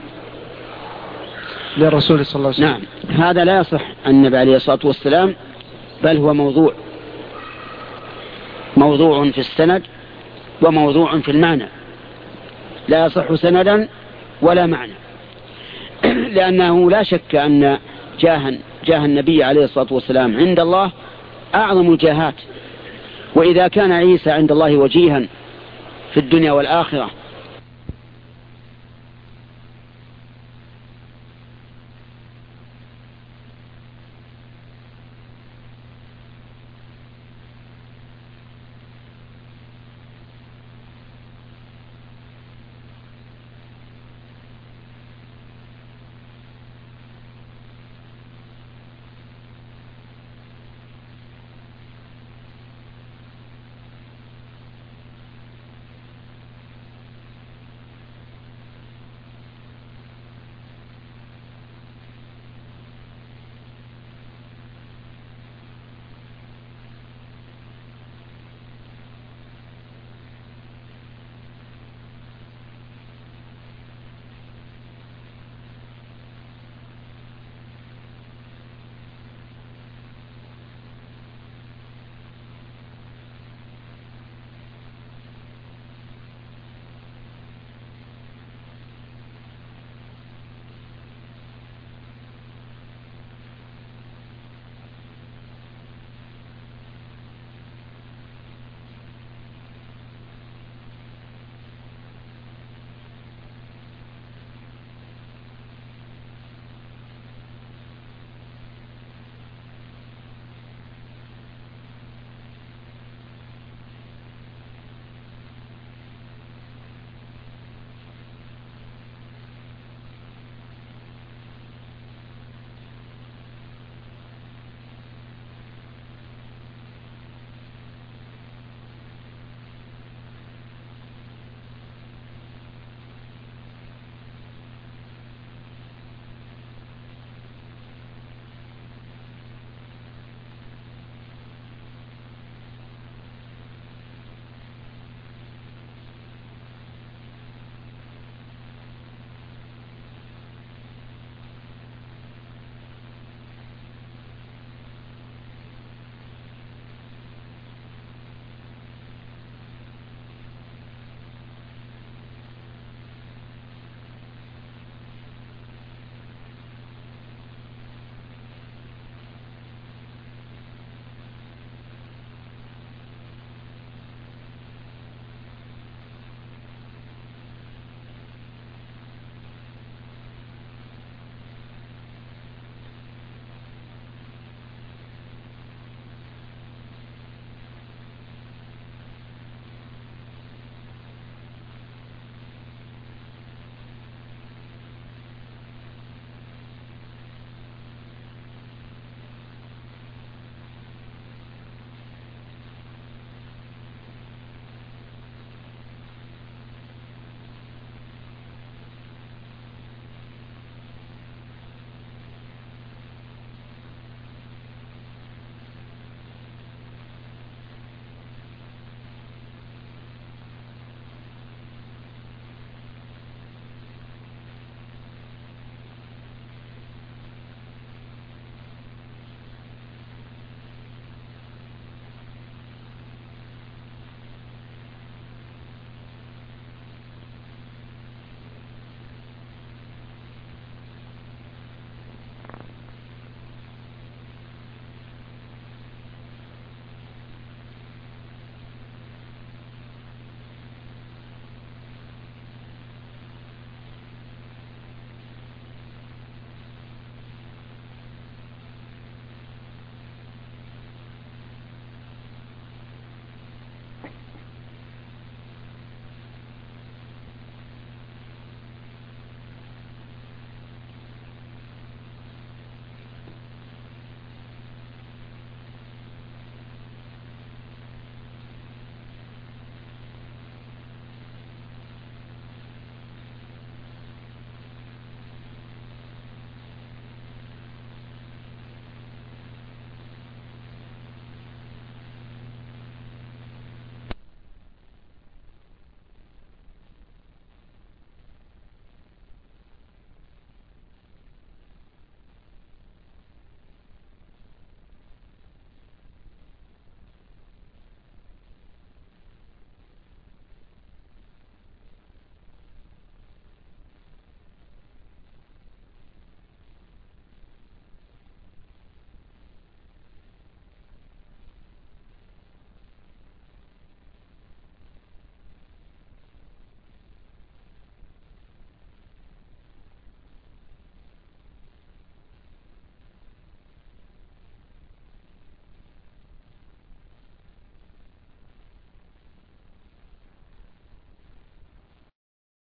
للرسول صلى الله عليه وسلم؟ نعم، هذا لا يصح عن النبي عليه الصلاة والسلام، بل هو موضوع موضوع في السند وموضوع في المعنى، لا يصح سندا ولا معنى، لأنه لا شك أن جاه جاه النبي عليه الصلاة والسلام عند الله أعظم الجاهات. وإذا كان عيسى عند الله وجيها في الدنيا والآخرة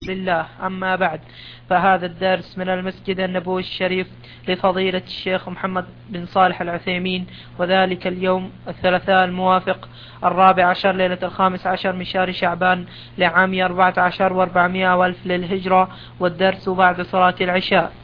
لله. أما بعد، فهذا الدرس من المسجد النبوي الشريف لفضيلة الشيخ محمد بن صالح العثيمين، وذلك اليوم الثلاثاء الموافق الرابع عشر ليلة الخامس عشر من شهر شعبان لعام أربعة عشر وأربعمائة والف للهجرة، والدرس بعد صلاة العشاء.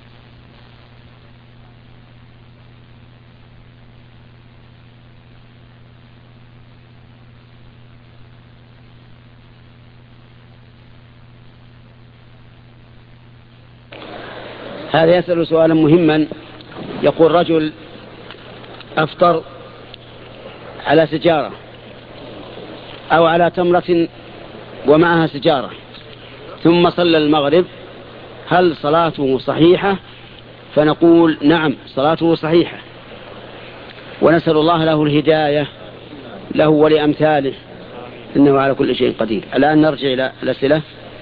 هذا يسأل سؤالا مهما. يقول رجل أفطر على سجارة أو على تمرة ومعها سجارة ثم صلى المغرب، هل صلاته صحيحة؟ فنقول نعم، صلاته صحيحة، ونسأل الله له الهداية له ولأمثاله، إنه على كل شيء قدير. الآن نرجع إلى الأسئلة.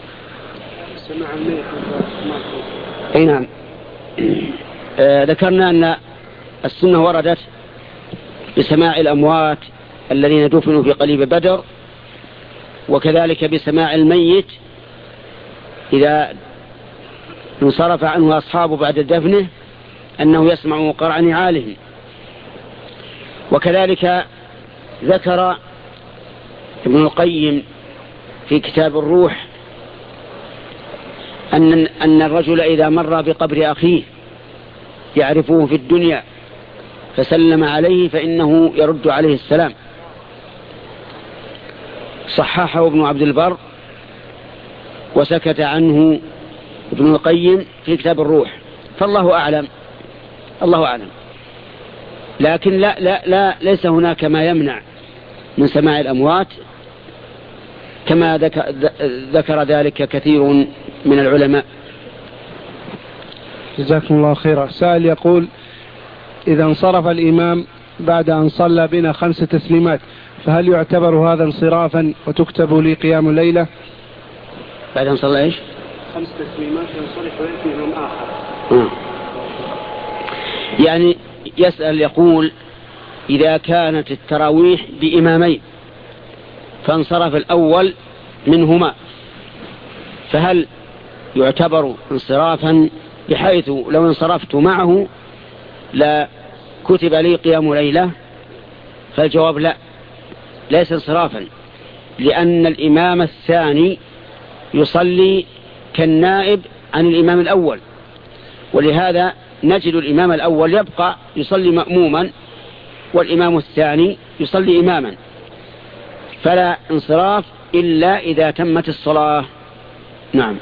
أي نعم. آه ذكرنا أن السنة وردت بسماع الأموات الذين دفنوا في قليب بدر، وكذلك بسماع الميت إذا انصرف عنه أصحابه بعد دفنه أنه يسمع قرع نعالهم. وكذلك ذكر ابن القيم في كتاب الروح أن أن الرجل إذا مر بقبر أخيه يعرفه في الدنيا فسلم عليه فإنه يرد عليه السلام. صححه ابن عبد البر وسكت عنه ابن القيم في كتاب الروح، فالله أعلم، الله أعلم. لكن لا لا لا ليس هناك ما يمنع من سماع الأموات كما ذكر ذلك كثير من العلماء. جزاكم الله خيرا. سائل يقول: إذا انصرف الإمام بعد أن صلى بنا خمس تسليمات، فهل يعتبر هذا انصرافا وتكتب لي قيام الليلة؟ بعد أن صلى إيش؟ خمس تسليمات ينصرف ويأتي إمام آخر. آه. يعني يسأل يقول: إذا كانت التراويح بإمامين فانصرف الأول منهما، فهل يعتبر انصرافا بحيث لو انصرفت معه لا كتب لي قيام ليلة؟ فالجواب لا، ليس انصرافا، لأن الإمام الثاني يصلي كالنائب عن الإمام الأول، ولهذا نجد الإمام الأول يبقى يصلي مأموما والإمام الثاني يصلي إماما، فلا انصراف إلا إذا تمت الصلاة. نعم.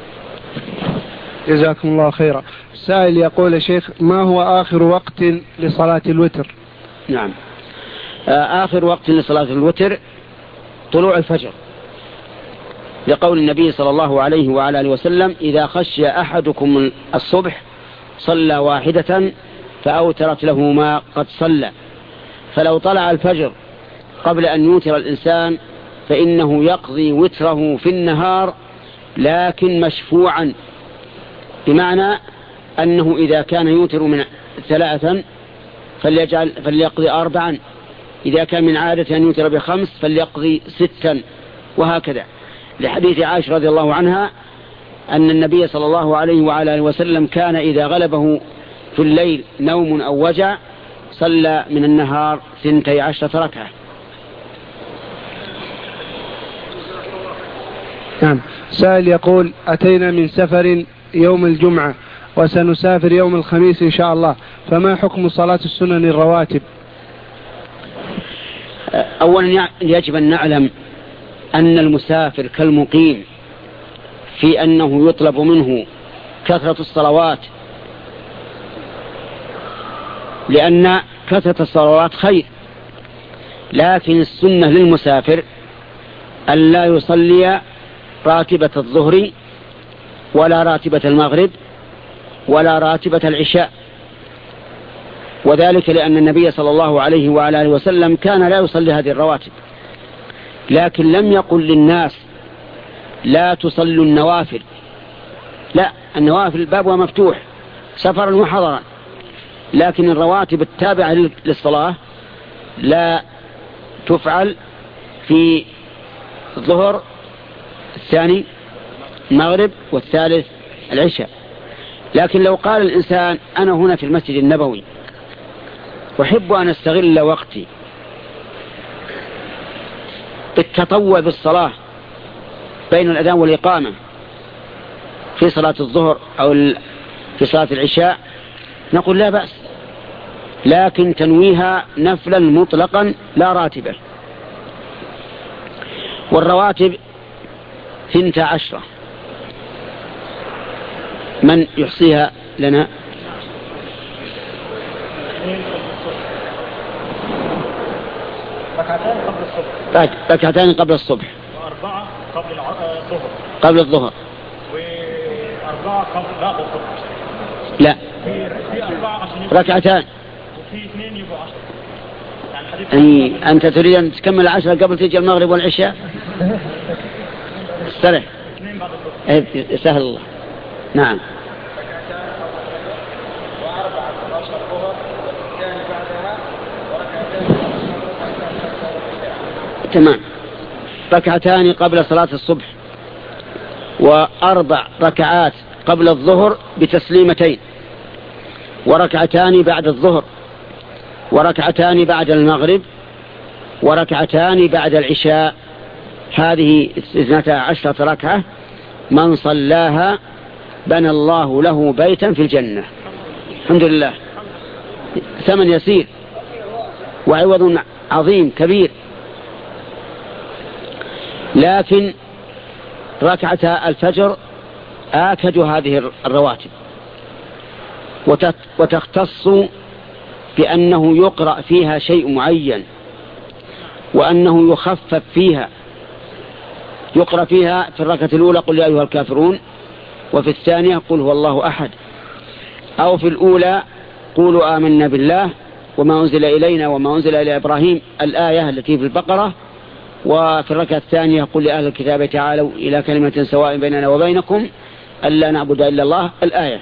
جزاكم الله خيرا. سائل يقول: يا شيخ، ما هو آخر وقت لصلاة الوتر؟ نعم، آخر وقت لصلاة الوتر طلوع الفجر، لقول النبي صلى الله عليه وعلى آله وسلم: إذا خشي أحدكم الصبح صلى واحدة فأوترت له ما قد صلى. فلو طلع الفجر قبل أن يوتر الإنسان فإنه يقضي وتره في النهار لكن مشفوعا، بمعنى أنه إذا كان يوتر من ثلاثا فليجعل فليقضي أربعا، إذا كان من عادة أن يوتر بخمس فليقضي ستا، وهكذا، لحديث عائشة رضي الله عنها أن النبي صلى الله عليه وعلى آله وسلم كان إذا غلبه في الليل نوم أو وجع صلى من النهار ثنتي عشرة ركعة. نعم. سائل يقول: أتينا من سفر يوم الجمعة وسنسافر يوم الخميس إن شاء الله، فما حكم صلاة السنن الرواتب؟ أولا يجب أن نعلم أن المسافر كالمقيم في أنه يطلب منه كثرة الصلوات، لأن كثرة الصلوات خير، لكن السنة للمسافر أن لا يصلي راتبة الظهر ولا راتبة المغرب ولا راتبة العشاء، وذلك لأن النبي صلى الله عليه وعلى آله وسلم كان لا يصلي هذه الرواتب، لكن لم يقل للناس لا تصلوا النوافل، لا، النوافل بابها مفتوح سفرا وحضرا، لكن الرواتب التابعة للصلاة لا تفعل في الظهر الثاني المغرب والثالث العشاء. لكن لو قال الإنسان أنا هنا في المسجد النبوي أحب أن أستغل وقتي بالتطوع بالصلاة بين الأذان والإقامة في صلاة الظهر أو في صلاة العشاء، نقول لا بأس، لكن تنويها نفلا مطلقا لا راتبة. والرواتب ثنتا عشرة، من يحصيها لنا؟ ركعتان قبل الصبح ركعتان قبل الصبح وأربعة قبل الظهر قبل الظهر وأربعة قبل بعد الظهر. لا، في في أربعة عشان ركعتان وفي اثنين يبقوا عشرة. يعني حديث أي أنت تريد أن تكمل العشرة قبل تيجي المغرب والعشاء؟ استرح. اثنين بعد الظهر. إيه سهل الله. نعم. تمام. ركعتان قبل صلاة الصبح وأربع ركعات قبل الظهر بتسليمتين، وركعتان بعد الظهر، وركعتان بعد المغرب، وركعتان بعد العشاء. هذه اثنتا عشرة ركعة، من صلاها بنى الله له بيتا في الجنة. الحمد لله، ثمن يسير وعوض عظيم كبير. لكن ركعة الفجر آكد هذه الرواتب، وتختص بأنه يقرأ فيها شيء معين، وأنه يخفف فيها. يقرأ فيها في الركعة الأولى قل يا أيها الكافرون، وفي الثانية قل هو الله أحد، أو في الأولى قولوا آمنا بالله وما أنزل إلينا وما أنزل إلى إبراهيم، الآية التي في البقرة. وفي الركعة الثانية قل لأهل الكتاب تعالوا إلى كلمة سواء بيننا وبينكم ألا نعبد إلا الله، الآية.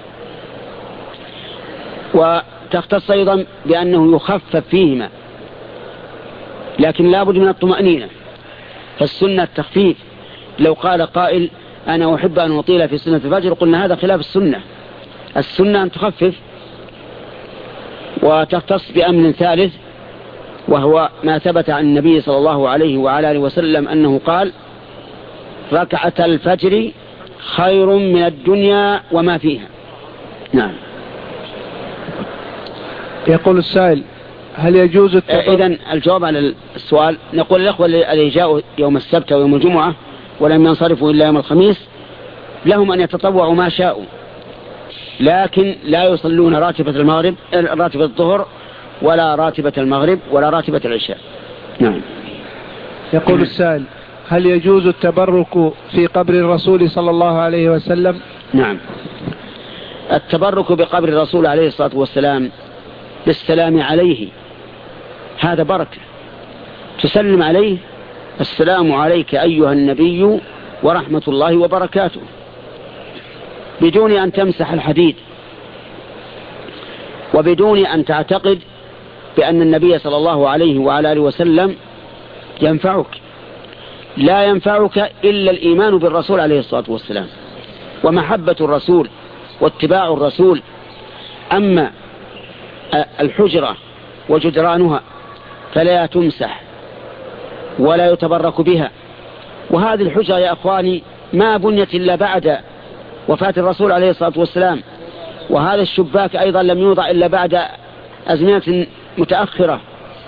وتختص أيضا بأنه يخفف فيهما، لكن لا بد من الطمأنينة، فالسنة التخفيف. لو قال قائل أنا أحب أن أطيل في سنة الفجر، قلنا هذا خلاف السنة، السنة أن تخفف. وتختص بأمر ثالث، وهو ما ثبت عن النبي صلى الله عليه وعلى آله وسلم أنه قال ركعة الفجر خير من الدنيا وما فيها. نعم. يقول السائل هل يجوز التطوع؟ إذن الجواب على السؤال، نقول الأخوة الذين جاءوا يوم السبت ويوم الجمعة ولم ينصرفوا إلا يوم الخميس لهم أن يتطوعوا ما شاءوا، لكن لا يصلون راتبة المغرب راتبة الظهر ولا راتبة المغرب ولا راتبة العشاء. نعم. يقول السائل هل يجوز التبرك في قبر الرسول صلى الله عليه وسلم؟ نعم. التبرك بقبر الرسول عليه الصلاة والسلام بالسلام عليه هذا بركة، تسلم عليه السلام عليك أيها النبي ورحمة الله وبركاته، بدون أن تمسح الحديد، وبدون أن تعتقد بأن النبي صلى الله عليه وعلى آله وسلم ينفعك. لا ينفعك إلا الإيمان بالرسول عليه الصلاة والسلام ومحبة الرسول واتباع الرسول. أما الحجرة وجدرانها فلا تمسح ولا يتبرك بها. وهذه الحجرة يا أخواني ما بنيت إلا بعد وفاة الرسول عليه الصلاة والسلام، وهذا الشباك أيضا لم يوضع إلا بعد أزمنة متأخرة.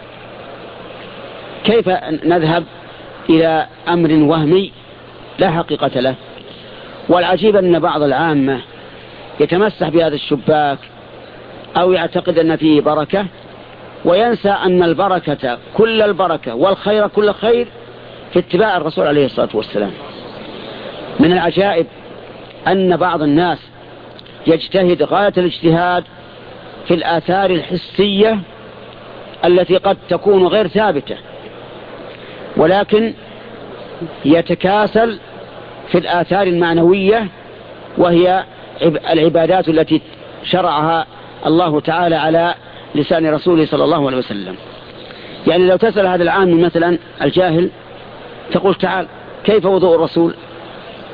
كيف نذهب إلى أمر وهمي لا حقيقة له؟ والعجيب أن بعض العامة يتمسح بهذا الشباك أو يعتقد أن فيه بركة، وينسى أن البركة كل البركة والخير كل خير في اتباع الرسول عليه الصلاة والسلام. من العجائب أن بعض الناس يجتهد غاية الاجتهاد في الآثار الحسية التي قد تكون غير ثابتة، ولكن يتكاسل في الآثار المعنوية وهي العبادات التي شرعها الله تعالى على لسان رسوله صلى الله عليه وسلم. يعني لو تسأل هذا العام مثلا الجاهل تقول تعال كيف وضوء الرسول؟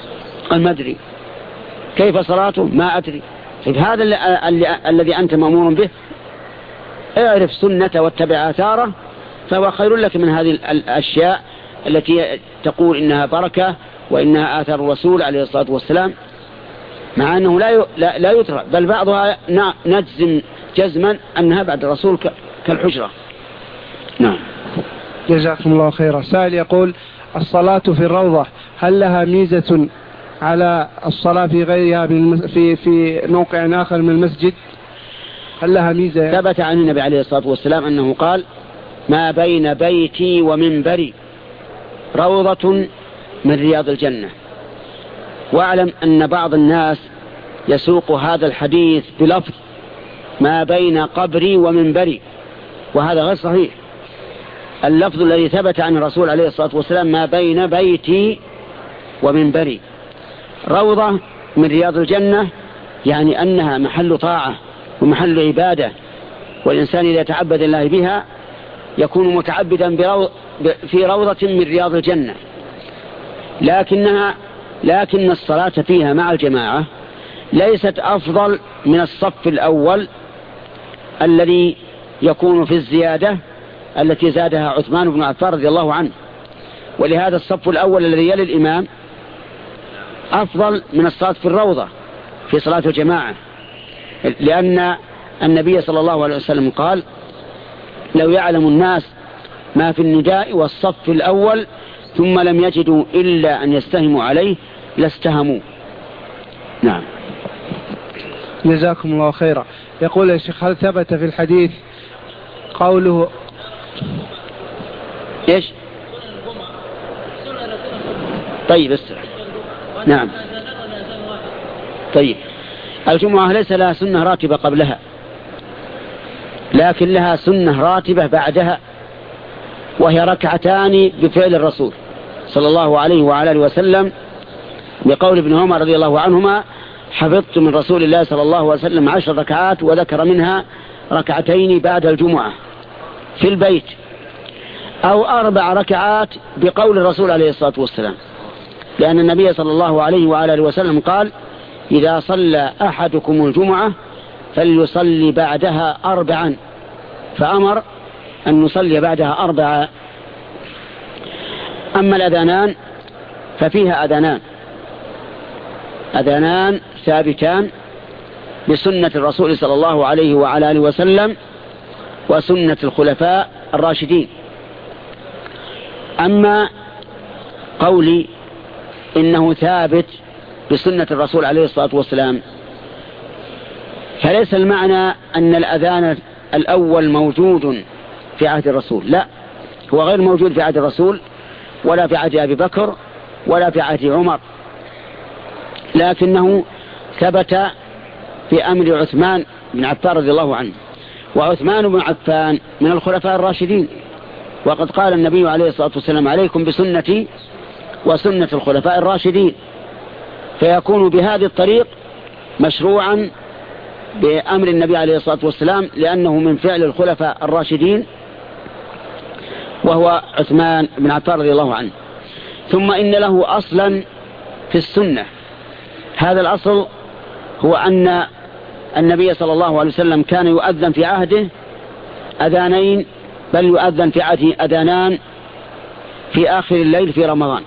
قال ما أدري. كيف صلاته؟ ما أدري. هذا الذي أنت مأمور به، اعرف سنته واتبع آثاره، فهو خير لك من هذه الأشياء التي تقول إنها بركة وإنها آثار الرسول عليه الصلاة والسلام، مع أنه لا لا يترك، بل بعضها نجزم جزما أنها بعد الرسول كالحجرة. نعم. جزاكم الله خيرا. سائل يقول: الصلاة في الروضة هل لها ميزة على الصلاة في غيرها في في موقع آخر من المسجد؟ هل لها ميزة؟ ثبت عن النبي عليه الصلاة والسلام أنه قال: ما بين بيتي ومنبري روضة من رياض الجنة. واعلم أن بعض الناس يسوق هذا الحديث بلفظ ما بين قبري ومنبري، وهذا غير صحيح. اللفظ الذي ثبت عن الرسول عليه الصلاة والسلام ما بين بيتي ومنبري. روضة من رياض الجنة يعني أنها محل طاعة ومحل عبادة، والإنسان إذا تعبد الله بها يكون متعبدا في روضة من رياض الجنة. لكنها لكن الصلاة فيها مع الجماعة ليست أفضل من الصف الأول الذي يكون في الزيادة التي زادها عثمان بن عفان رضي الله عنه. ولهذا الصف الأول الذي يلي الإمام أفضل من الصلاة في الروضة في صلاة الجماعة، لأن النبي صلى الله عليه وسلم قال: لو يعلم الناس ما في النداء والصف الأول ثم لم يجدوا إلا أن يستهموا عليه لاستهموا. نعم. جزاكم الله خيرا. يقول يا شيخ: هل ثبت في الحديث قوله إيش؟ طيب استرح. نعم. طيب، الجمعة ليس لها سنة راتبة قبلها، لكن لها سنة راتبة بعدها، وهي ركعتان بفعل الرسول صلى الله عليه وعلى آله وسلم، بقول ابن عمر رضي الله عنهما: حفظت من رسول الله صلى الله عليه وسلم عشر ركعات، وذكر منها ركعتين بعد الجمعة في البيت، أو أربع ركعات بقول الرسول عليه الصلاة والسلام، لأن النبي صلى الله عليه وعلى آله وسلم قال: إذا صلى أحدكم الجمعة فليصلي بعدها أربعا، فأمر أن نصلي بعدها أربعة. أما الأذانان ففيها أذانان أذانان ثابتان بسنة الرسول صلى الله عليه وعلى آله وسلم وسنة الخلفاء الراشدين. أما قولي إنه ثابت بسنة الرسول عليه الصلاة والسلام فليس المعنى أن الأذان الأول موجود في عهد الرسول، لا، هو غير موجود في عهد الرسول ولا في عهد أبي بكر ولا في عهد عمر، لكنه ثبت في أمر عثمان بن عفان رضي الله عنه. وعثمان بن عفان من الخلفاء الراشدين، وقد قال النبي عليه الصلاة والسلام: عليكم بسنتي وسنة الخلفاء الراشدين. فيكون بهذه الطريق مشروعا بأمر النبي عليه الصلاة والسلام، لأنه من فعل الخلفاء الراشدين وهو عثمان بن عفان رضي الله عنه. ثم إن له أصلا في السنة، هذا الأصل هو أن النبي صلى الله عليه وسلم كان يؤذن في عهده أذانين، بل يؤذن في عهده أذانان في آخر الليل في رمضان.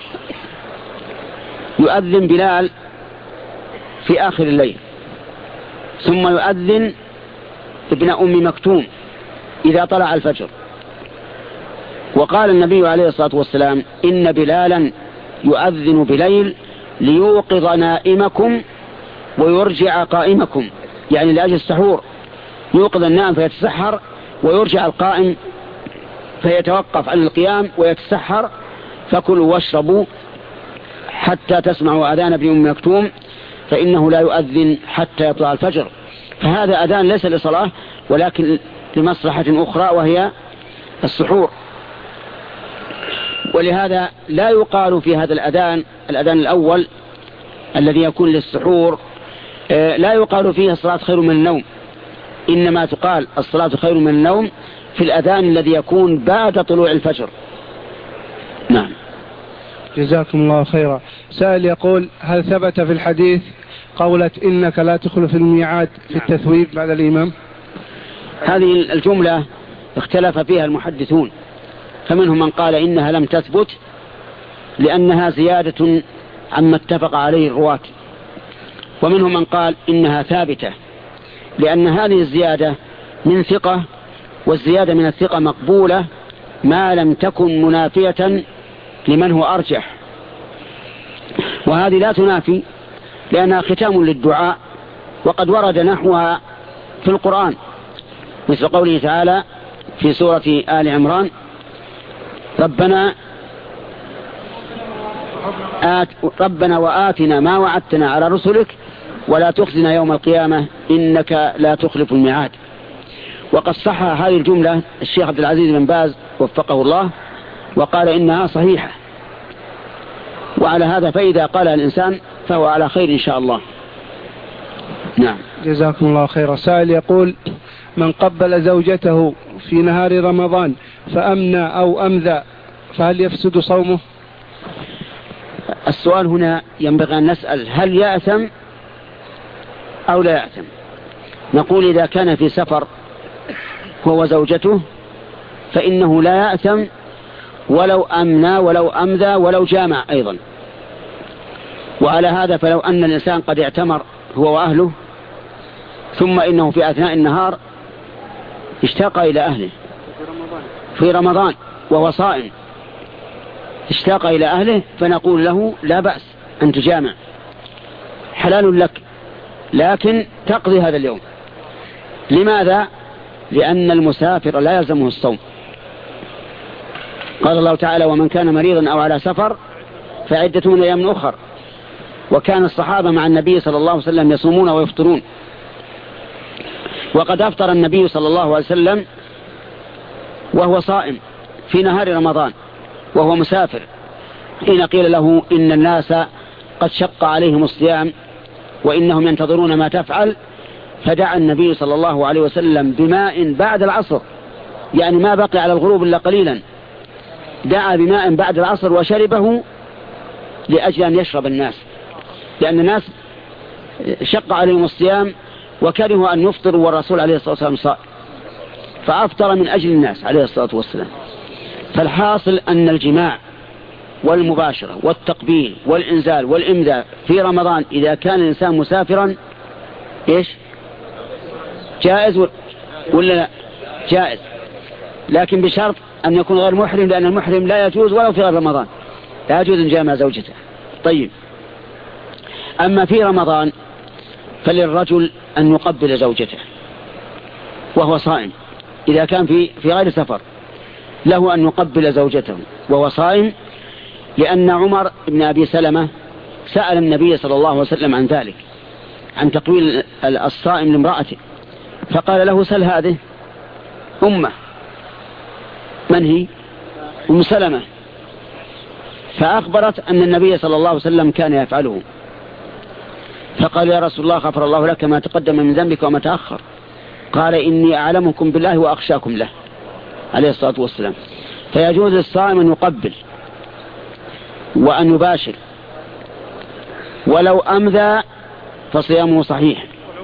يؤذن بلال في آخر الليل، ثم يؤذن ابن أم مكتوم إذا طلع الفجر. وقال النبي عليه الصلاة والسلام: إن بلالا يؤذن بليل ليوقظ نائمكم ويرجع قائمكم، يعني لأجل السحور، يوقظ النائم فيتسحر ويرجع القائم فيتوقف عن القيام ويتسحر. فكلوا واشربوا حتى تسمعوا أذان ابن أم مكتوم، فإنه لا يؤذن حتى يطلع الفجر. فهذا أذان ليس لصلاة ولكن لمصلحة أخرى وهي السحور. ولهذا لا يقال في هذا الأذان الأذان الأول الذي يكون للسحور لا يقال فيه الصلاة خير من النوم، إنما تقال الصلاة خير من النوم في الأذان الذي يكون بعد طلوع الفجر. نعم. جزاكم الله خيرا. سائل يقول: هل ثبت في الحديث قولة إنك لا تخلف الميعاد في التثويب بعد الإمام؟ هذه الجملة اختلف فيها المحدثون، فمنهم من قال إنها لم تثبت لأنها زيادة عما اتفق عليه الرواة، ومنهم من قال إنها ثابتة لأن هذه الزيادة من ثقة، والزيادة من الثقة مقبولة ما لم تكن منافية لمن هو أرجح، وهذه لا تنافي لأنها ختام للدعاء، وقد ورد نحوها في القرآن مثل قوله تعالى في سورة آل عمران: ربنا آت ربنا وآتنا ما وعدتنا على رسلك ولا تخزنا يوم القيامة إنك لا تخلف الميعاد. وقد صح هذه الجملة الشيخ عبد العزيز بن باز وفقه الله وقال إنها صحيحة، وعلى هذا فإذا قالها الإنسان فهو على خير إن شاء الله. نعم. جزاكم الله خيرا. سائل يقول: من قبل زوجته في نهار رمضان فأمنى أو أمذى فهل يفسد صومه؟ السؤال هنا ينبغي أن نسأل: هل يأثم أو لا يأثم؟ نقول إذا كان في سفر هو وزوجته فإنه لا يأثم ولو أمنى ولو أمذى ولو جامع أيضا. وعلى هذا فلو أن الإنسان قد اعتمر هو وأهله ثم إنه في أثناء النهار اشتاق إلى أهله في رمضان وهو صائم، اشتاق إلى أهله، فنقول له لا بأس أن تجامع، حلال لك، لكن تقضي هذا اليوم. لماذا؟ لأن المسافر لا يلزمه الصوم. قال الله تعالى: ومن كان مريضا أو على سفر فعدة من أيام أخر. وكان الصحابة مع النبي صلى الله عليه وسلم يصومون ويفطرون، وقد أفطر النبي صلى الله عليه وسلم وهو صائم في نهار رمضان وهو مسافر، حين قيل له إن الناس قد شق عليهم الصيام وإنهم ينتظرون ما تفعل، فدعا النبي صلى الله عليه وسلم بماء بعد العصر، يعني ما بقي على الغروب إلا قليلا، دعا بماء بعد العصر وشربه لأجل أن يشرب الناس، لأن الناس شق عليهم الصيام وكرهوا أن يفطروا والرسول عليه الصلاة والسلام صائم، فأفطر من أجل الناس عليه الصلاة والسلام. فالحاصل أن الجماع والمباشرة والتقبيل والإنزال والإمذاء في رمضان إذا كان الإنسان مسافرا إيش؟ جائز ولا لا؟ جائز، لكن بشرط أن يكون غير محرم، لأن المحرم لا يجوز ولو في غير رمضان، لا يجوز أن جامع زوجته. طيب، أما في رمضان فللرجل أن يقبل زوجته وهو صائم، إذا كان في في غير سفر له أن يقبل زوجته وهو صائم، لأن عمر بن أبي سلمة سأل النبي صلى الله عليه وسلم عن ذلك، عن تقبيل الصائم لامرأته، فقال له: سل هذه أمه. من هي؟ أم سلمة. فأخبرت أن النبي صلى الله عليه وسلم كان يفعله، فقال: يا رسول الله غفر الله لك ما تقدم من ذنبك وما تأخر. قال: إني أعلمكم بالله وأخشاكم له عليه الصلاة والسلام. فيجوز للصائم أن يقبل وأن يباشر، ولو أمذى فصيامه صحيح.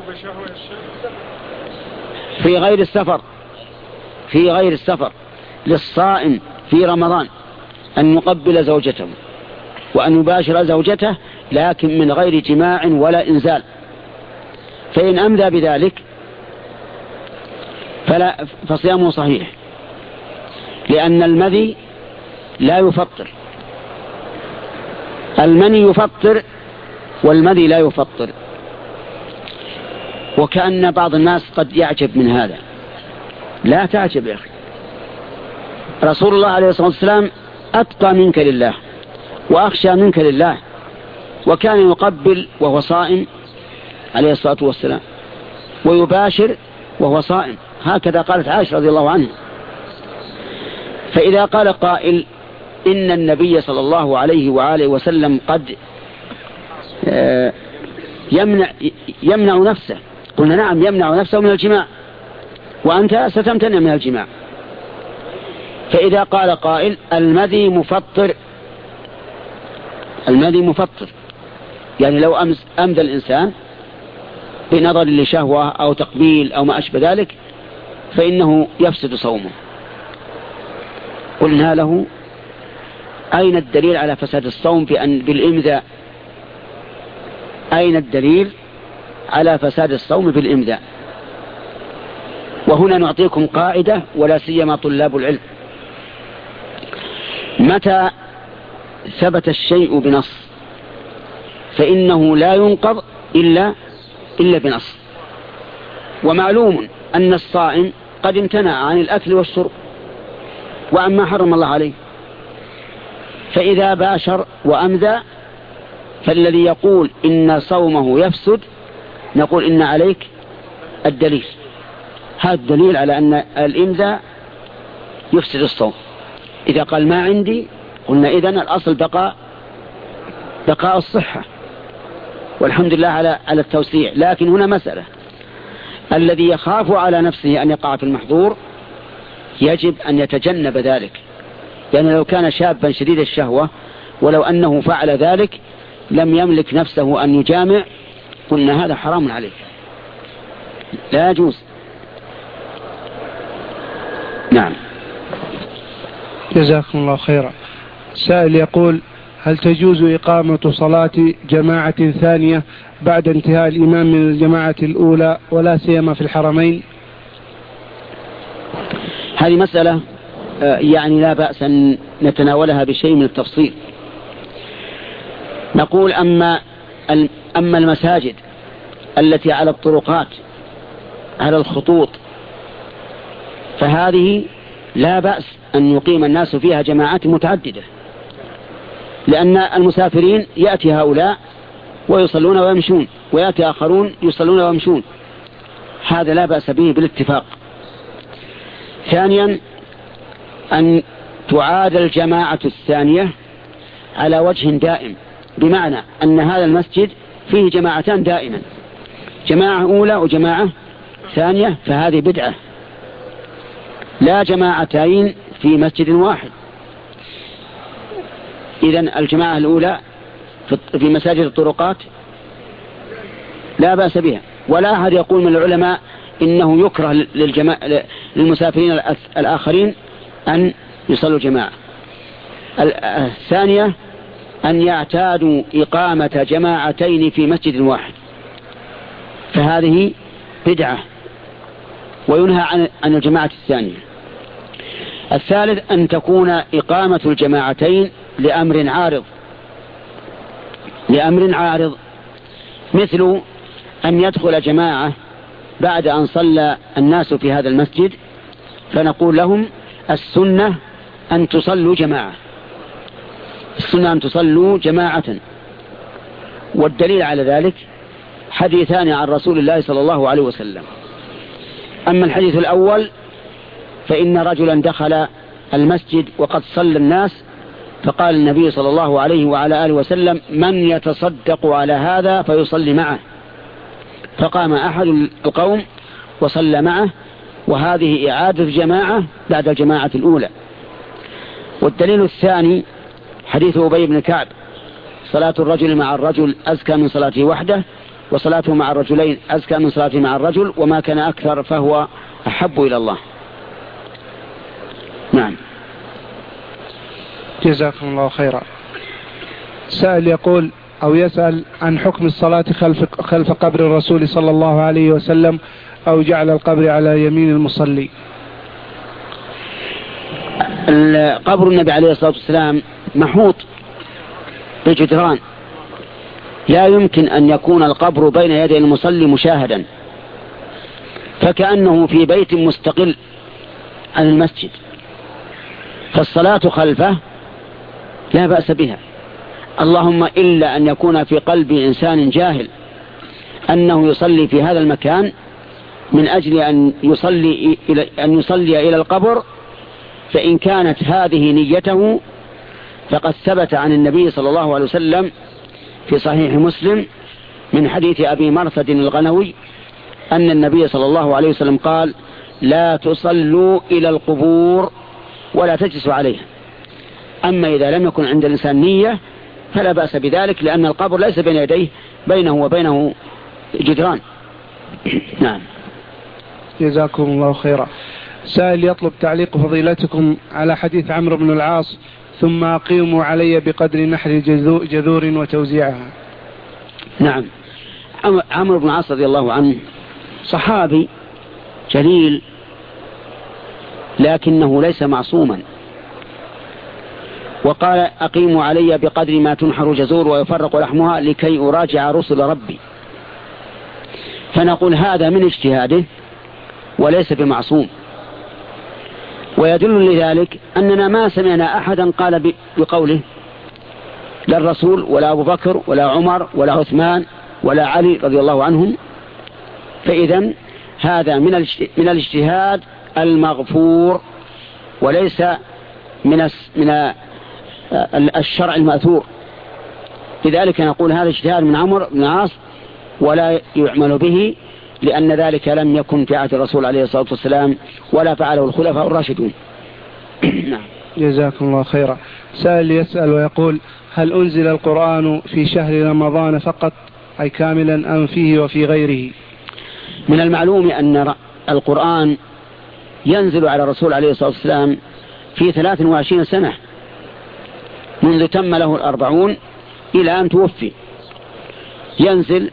في غير السفر في غير السفر للصائم في رمضان أن يقبل زوجته وأن يباشر زوجته، لكن من غير جماع ولا إنزال. فإن أمذى بذلك فلا فصيامه صحيح، لأن المذي لا يفطر، المني يفطر والمذي لا يفطر. وكأن بعض الناس قد يعجب من هذا. لا تعجب يا أخي، رسول الله عليه الصلاة والسلام أتقى منك لله وأخشى منك لله، وكان يقبل وهو صائم عليه الصلاة والسلام ويباشر وهو صائم، هكذا قالت عائشة رضي الله عنها. فإذا قال قائل إن النبي صلى الله عليه وآله وسلم قد يمنع, يمنع نفسه، قلنا نعم يمنع نفسه من الجماع، وأنت ستمتنع من الجماع. فإذا قال قائل المذي مفطر المذي مفطر، يعني لو أمذى الإنسان بنظر لشهوة أو تقبيل أو ما أشبه ذلك فإنه يفسد صومه. قلنا له أين الدليل على فساد الصوم بأن بالإمذاء؟ أين الدليل على فساد الصوم بالإمذاء؟ وهنا نعطيكم قاعدة ولا سيما طلاب العلم: متى ثبت الشيء بنص فإنه لا ينقض إلا إلا بنص. ومعلوم أن الصائم قد امتنع عن الأكل والشرب وعما حرم الله عليه، فإذا باشر وأمذى فالذي يقول إن صومه يفسد نقول إن عليك الدليل. هذا الدليل على أن الإمذاء يفسد الصوم. إذا قال ما عندي قلنا إذن الأصل بقاء بقاء الصحة، والحمد لله على على التوسيع. لكن هنا مسألة: الذي يخاف على نفسه أن يقع في المحظور يجب أن يتجنب ذلك، يعني لو كان شابا شديد الشهوة ولو أنه فعل ذلك لم يملك نفسه أن يجامع قلنا هذا حرام عليه، لا يجوز. نعم. جزاكم الله خيرا. سائل يقول: هل تجوز إقامة صلاة جماعة ثانية بعد انتهاء الإمام من الجماعة الأولى ولا سيما في الحرمين؟ هذه مسألة يعني لا بأس أن نتناولها بشيء من التفصيل. نقول أما أما المساجد التي على الطرقات على الخطوط فهذه لا بأس أن يقيم الناس فيها جماعات متعددة، لأن المسافرين يأتي هؤلاء ويصلون ويمشون ويأتي آخرون يصلون ويمشون، هذا لا بأس به بالاتفاق. ثانيا أن تعاد الجماعة الثانية على وجه دائم، بمعنى أن هذا المسجد فيه جماعتان دائما، جماعة أولى وجماعة ثانية، فهذه بدعة. لا جماعتين في مسجد واحد. إذن الجماعة الأولى في مساجد الطرقات لا بأس بها، ولا أحد يقول من العلماء إنه يكره للجماعة للمسافرين الآخرين أن يصلوا جماعة. الثانية أن يعتادوا إقامة جماعتين في مسجد واحد، فهذه بدعة وينهى عن عن الجماعة الثانية. الثالث أن تكون إقامة الجماعتين لأمر عارض لأمر عارض مثل أن يدخل جماعة بعد أن صلى الناس في هذا المسجد فنقول لهم السنة أن تصلوا جماعة السنة أن تصلوا جماعة والدليل على ذلك حديثان عن رسول الله صلى الله عليه وسلم. أما الحديث الأول فإن رجلا دخل المسجد وقد صلى الناس فقال النبي صلى الله عليه وعلى آله وسلم: من يتصدق على هذا فيصلي معه؟ فقام أحد القوم وصلى معه، وهذه إعادة جماعة بعد الجماعة الأولى. والدليل الثاني حديث أبي بن كعب: صلاة الرجل مع الرجل أزكى من صلاته وحده، وصلاته مع الرجلين أزكى من صلاته مع الرجل، وما كان أكثر فهو أحب إلى الله. نعم. جزاكم الله خيرا. سائل يقول أو يسأل عن حكم الصلاة خلف, خلف قبر الرسول صلى الله عليه وسلم أو جعل القبر على يمين المصلي. قبر النبي عليه الصلاة والسلام محوط بجدران، لا يمكن أن يكون القبر بين يدي المصلي مشاهدا، فكأنه في بيت مستقل عن المسجد، فالصلاة خلفه لا بأس بها، اللهم إلا أن يكون في قلب إنسان جاهل أنه يصلي في هذا المكان من أجل أن يصلي إلى أن يصلي إلى القبر، فإن كانت هذه نيته فقد ثبت عن النبي صلى الله عليه وسلم في صحيح مسلم من حديث أبي مرثد الغنوي أن النبي صلى الله عليه وسلم قال: لا تصلوا إلى القبور ولا تجلسوا عليها. أما إذا لم يكن عند الإنسان نية فلا بأس بذلك، لأن القبر ليس بين يديه، بينه وبينه جدران. نعم. جزاكم الله خيرا. سائل يطلب تعليق فضيلتكم على حديث عمرو بن العاص: ثم أقيموا علي بقدر نحر جذور وتوزيعها. نعم. عمرو بن العاص رضي الله عنه صحابي جليل، لكنه ليس معصوما، وقال: أقيموا علي بقدر ما تنحر جزور ويفرق لحمها لكي أراجع رسل ربي. فنقول هذا من اجتهاده وليس بمعصوم. ويدل لذلك أننا ما سمعنا أحدا قال بقوله، لا الرسول ولا أبو بكر ولا عمر ولا عثمان ولا علي رضي الله عنهم. فإذن هذا من الاجتهاد المغفور وليس من من الشرع المأثور. لذلك نقول هذا اجتهاد من عمرو بن العاص ولا يعمل به، لأن ذلك لم يكن في عهد الرسول عليه الصلاة والسلام ولا فعله الخلفاء الراشدون. نعم. جزاكم الله خيرا. سائل يسأل ويقول: هل أنزل القرآن في شهر رمضان فقط، أي كاملا، أم فيه وفي غيره؟ من المعلوم أن القرآن ينزل على الرسول عليه الصلاة والسلام في ثلاث وعشرين سنة، منذ تم له الأربعون إلى أن توفي. ينزل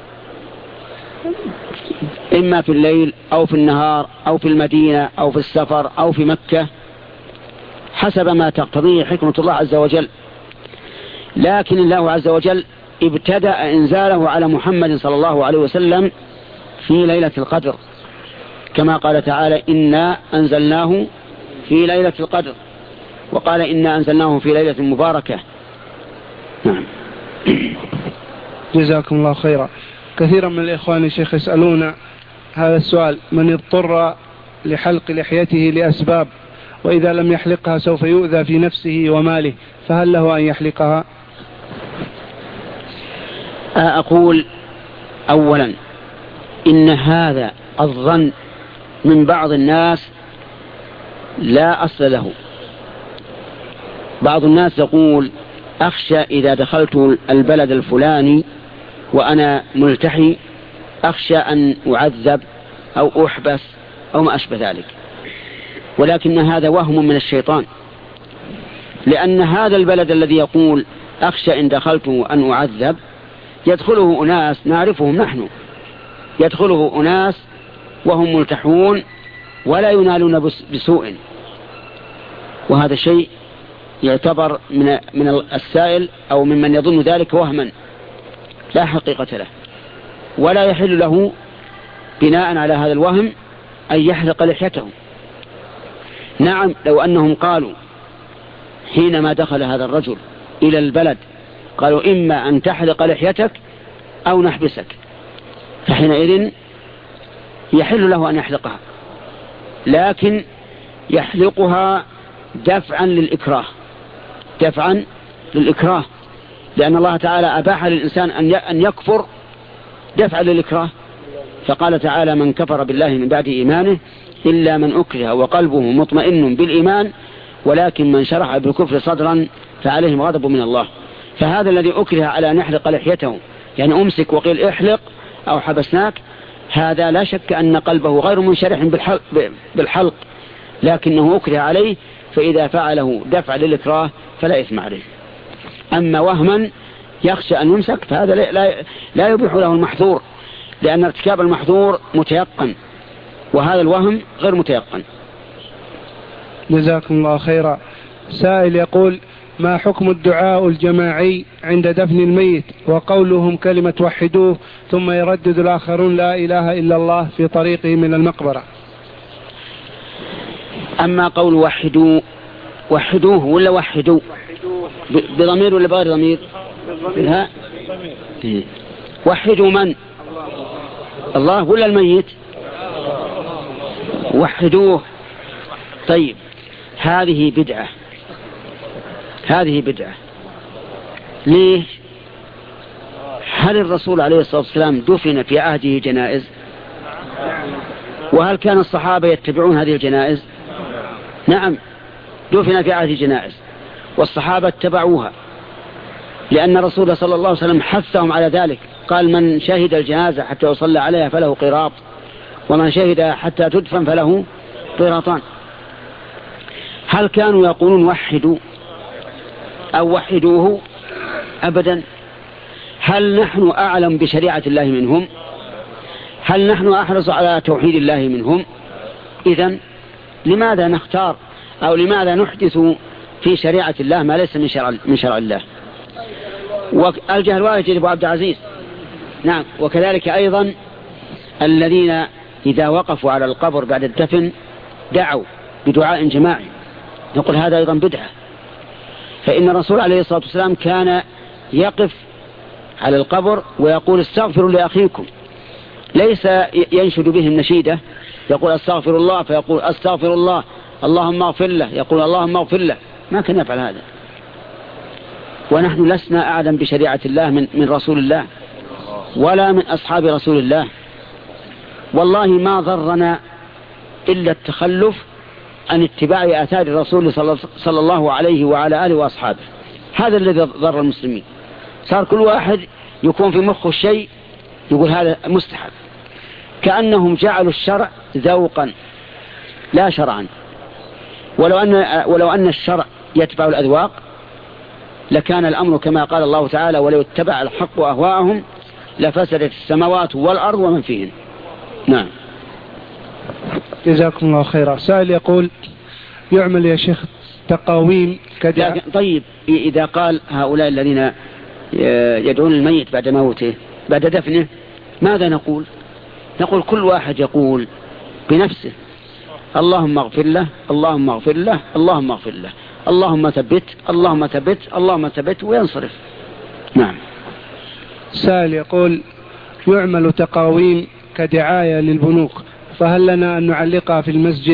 إما في الليل أو في النهار أو في المدينة أو في السفر أو في مكة، حسب ما تقتضيه حكمة الله عز وجل. لكن الله عز وجل ابتدأ إنزاله على محمد صلى الله عليه وسلم في ليلة القدر، كما قال تعالى: إنا أنزلناه في ليلة القدر، وقال: إنا أنزلناه في ليلة مباركة. نعم. جزاكم الله خيرا. كثيرا من الإخوان الشيخ يسألون هذا السؤال: من اضطر لحلق لحيته لأسباب، وإذا لم يحلقها سوف يؤذى في نفسه وماله، فهل له أن يحلقها؟ أقول أولا إن هذا الظن من بعض الناس لا أصل له. بعض الناس يقول: أخشى إذا دخلت البلد الفلاني وأنا ملتحي أخشى أن أعذب أو أحبس أو ما أشبه ذلك. ولكن هذا وهم من الشيطان، لأن هذا البلد الذي يقول أخشى إن دخلت أن أعذب يدخله أناس نعرفهم نحن، يدخله أناس وهم ملتحون ولا ينالون بسوء، وهذا شيء يعتبر من من السائل أو ممن يظن ذلك وهما لا حقيقة له، ولا يحل له بناء على هذا الوهم أن يحلق لحيته. نعم، لو أنهم قالوا حينما دخل هذا الرجل إلى البلد قالوا: إما أن تحلق لحيتك أو نحبسك، فحينئذ يحل له أن يحلقها، لكن يحلقها دفعا للإكراه، دفعا للإكراه، لأن الله تعالى أباح للإنسان أن يكفر دفعا للإكراه. فقال تعالى: من كفر بالله من بعد إيمانه إلا من أكره وقلبه مطمئن بالإيمان ولكن من شرح بالكفر صدرا فعليهم غضب من الله. فهذا الذي أكره على أن يحلق لحيته، يعني أمسك وقيل احلق أو حبسناك، هذا لا شك أن قلبه غير منشرح بالحلق، لكنه أكره عليه، فإذا فعله دفع للإكراه فلا إثم عليه. أما وهما يخشى أن يمسك فهذا لا, لا يبيح له المحظور، لأن ارتكاب المحظور متيقن، وهذا الوهم غير متيقن. جزاكم الله خيرا. سائل يقول: ما حكم الدعاء الجماعي عند دفن الميت وقولهم كلمة وحدوه ثم يردد الآخرون لا إله إلا الله في طريقه من المقبرة؟ أما قول وحدوه وحدوه ولا وحدوا بضمير ولا بغير ضمير؟ ها؟ وحدوا من؟ الله ولا الميت؟ وحدوه. طيب، هذه بدعة، هذه بدعة. ليه؟ هل الرسول عليه الصلاة والسلام دفن في عهده جنائز؟ وهل كان الصحابة يتبعون هذه الجنائز؟ نعم، دفن في عهده جنائز والصحابة اتبعوها. لأن الرسول صلى الله عليه وسلم حثهم على ذلك، قال من شهد الجنازة حتى يصلى عليها فله قيراط، ومن شهد حتى تدفن فله قيراطان. هل كانوا يقولون وحدوا أو وحدوه؟ أبدا. هل نحن أعلم بشريعة الله منهم؟ هل نحن أحرص على توحيد الله منهم؟ إذن لماذا نختار أو لماذا نحدث في شريعة الله ما ليس من شرع, من شرع الله؟ والجهل والد يا أبو عبد العزيز. نعم. وكذلك أيضا الذين إذا وقفوا على القبر بعد الدفن دعوا بدعاء جماعي، نقول هذا أيضا بدعة. فإن الرسول عليه الصلاة والسلام كان يقف على القبر ويقول استغفروا لأخيكم، ليس ينشد بهم نشيدة يقول استغفر الله فيقول استغفر الله اللهم اغفر له، يقول اللهم اغفر له، ما كان يفعل هذا. ونحن لسنا أعلم بشريعة الله من, من رسول الله ولا من أصحاب رسول الله. والله ما ضرنا إلا التخلف عن اتباع آثار الرسول صلى الله عليه وعلى آله وأصحابه، هذا الذي ضر المسلمين. صار كل واحد يكون في مخه الشيء يقول هذا مستحب، كأنهم جعلوا الشرع ذوقا لا شرعا. ولو أن, ولو أن الشرع يتبع الأذواق لكان الأمر كما قال الله تعالى ولو اتبع الحق أهواءهم لفسدت السماوات والأرض ومن فيهن. نعم. جزاكم الله خيرا. سائل يقول يعمل يا شيخ تقاويم كدعاء. طيب إذا قال هؤلاء الذين يدعون الميت بعد موته بعد دفنه ماذا نقول؟ نقول كل واحد يقول بنفسه اللهم اغفر له اللهم اغفر له اللهم اغفر له اللهم ثبت اللهم ثبت اللهم ثبت وينصرف. نعم. سائل يقول يعمل تقاويم كدعاية للبنوك، فهل لنا أن نعلقها في المسجد؟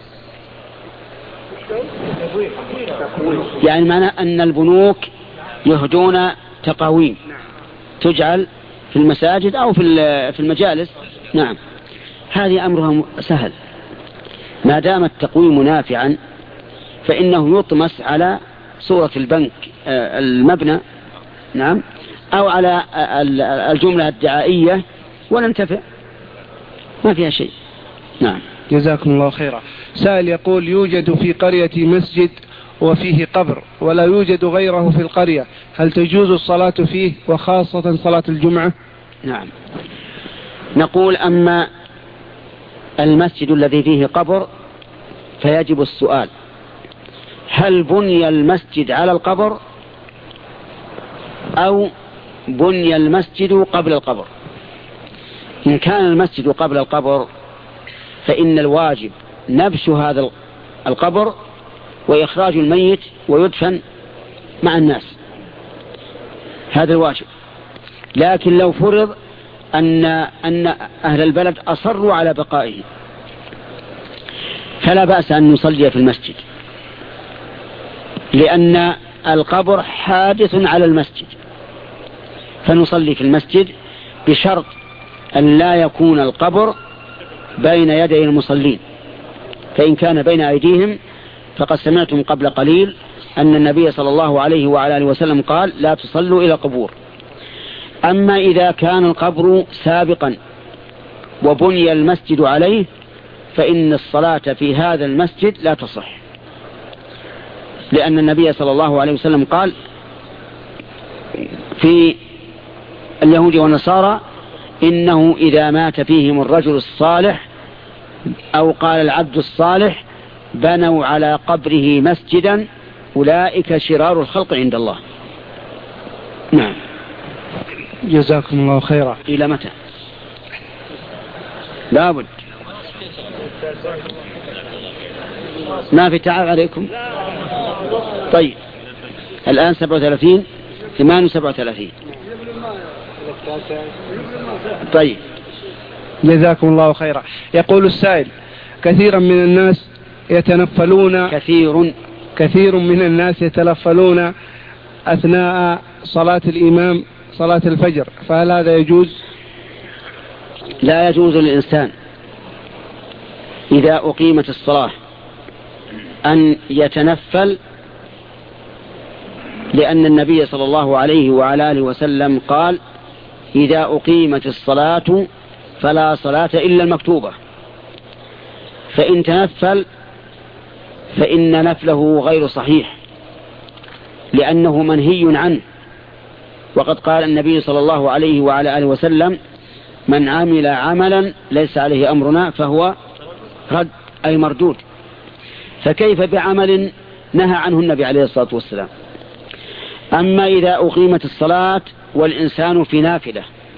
يعني معنى أن البنوك يهدون تقاويم تجعل في المساجد أو في المجالس. نعم. هذه أمرها سهل، ما دام التقويم نافعا فإنه يطمس على صورة البنك المبنى، نعم، أو على الجملة الدعائية وننتفع، ما فيها شيء. نعم. جزاكم الله خيرا. سائل يقول يوجد في قريتي مسجد وفيه قبر ولا يوجد غيره في القرية، هل تجوز الصلاة فيه وخاصة صلاة الجمعة؟ نعم. نقول أما المسجد الذي فيه قبر فيجب السؤال هل بني المسجد على القبر أو بني المسجد قبل القبر؟ إن كان المسجد قبل القبر فإن الواجب نبش هذا القبر وإخراج الميت ويدفن مع الناس، هذا الواجب. لكن لو فرض أن, أن أهل البلد أصروا على بقائه فلا بأس أن نصلي في المسجد، لأن القبر حادث على المسجد، فنصلي في المسجد بشرط أن لا يكون القبر بين يدي المصلين، فإن كان بين أيديهم فقد سمعتم قبل قليل أن النبي صلى الله عليه وعلى آله وسلم قال لا تصلوا إلى القبور. أما إذا كان القبر سابقا وبني المسجد عليه فإن الصلاة في هذا المسجد لا تصح، لأن النبي صلى الله عليه وسلم قال في اليهود والنصارى إنه إذا مات فيهم الرجل الصالح أو قال العبد الصالح بنوا على قبره مسجدا أولئك شرار الخلق عند الله. نعم. جزاكم الله خيرا. إلى متى؟ لابد ما في تعب عليكم. طيب الآن سبعة وثلاثين ثمان وسبعة وثلاثين. طيب جزاكم الله خيرا. يقول السائل كثيرا من الناس يتنفلون كثير كثير من الناس يتنفلون أثناء صلاة الإمام صلاة الفجر، فهل هذا يجوز؟ لا يجوز للإنسان إذا أقيمت الصلاة أن يتنفل لأن النبي صلى الله عليه وعلى آله وسلم قال إذا أقيمت الصلاة فلا صلاة إلا المكتوبة، فإن تنفل فإن نفله غير صحيح لأنه منهي عنه. وقد قال النبي صلى الله عليه وعلى آله وسلم من عمل عملا ليس عليه أمرنا فهو رد أي مردود. فكيف بعمل نهى عنه النبي عليه الصلاة والسلام؟ أما إذا أقيمت الصلاة والإنسان في نافلة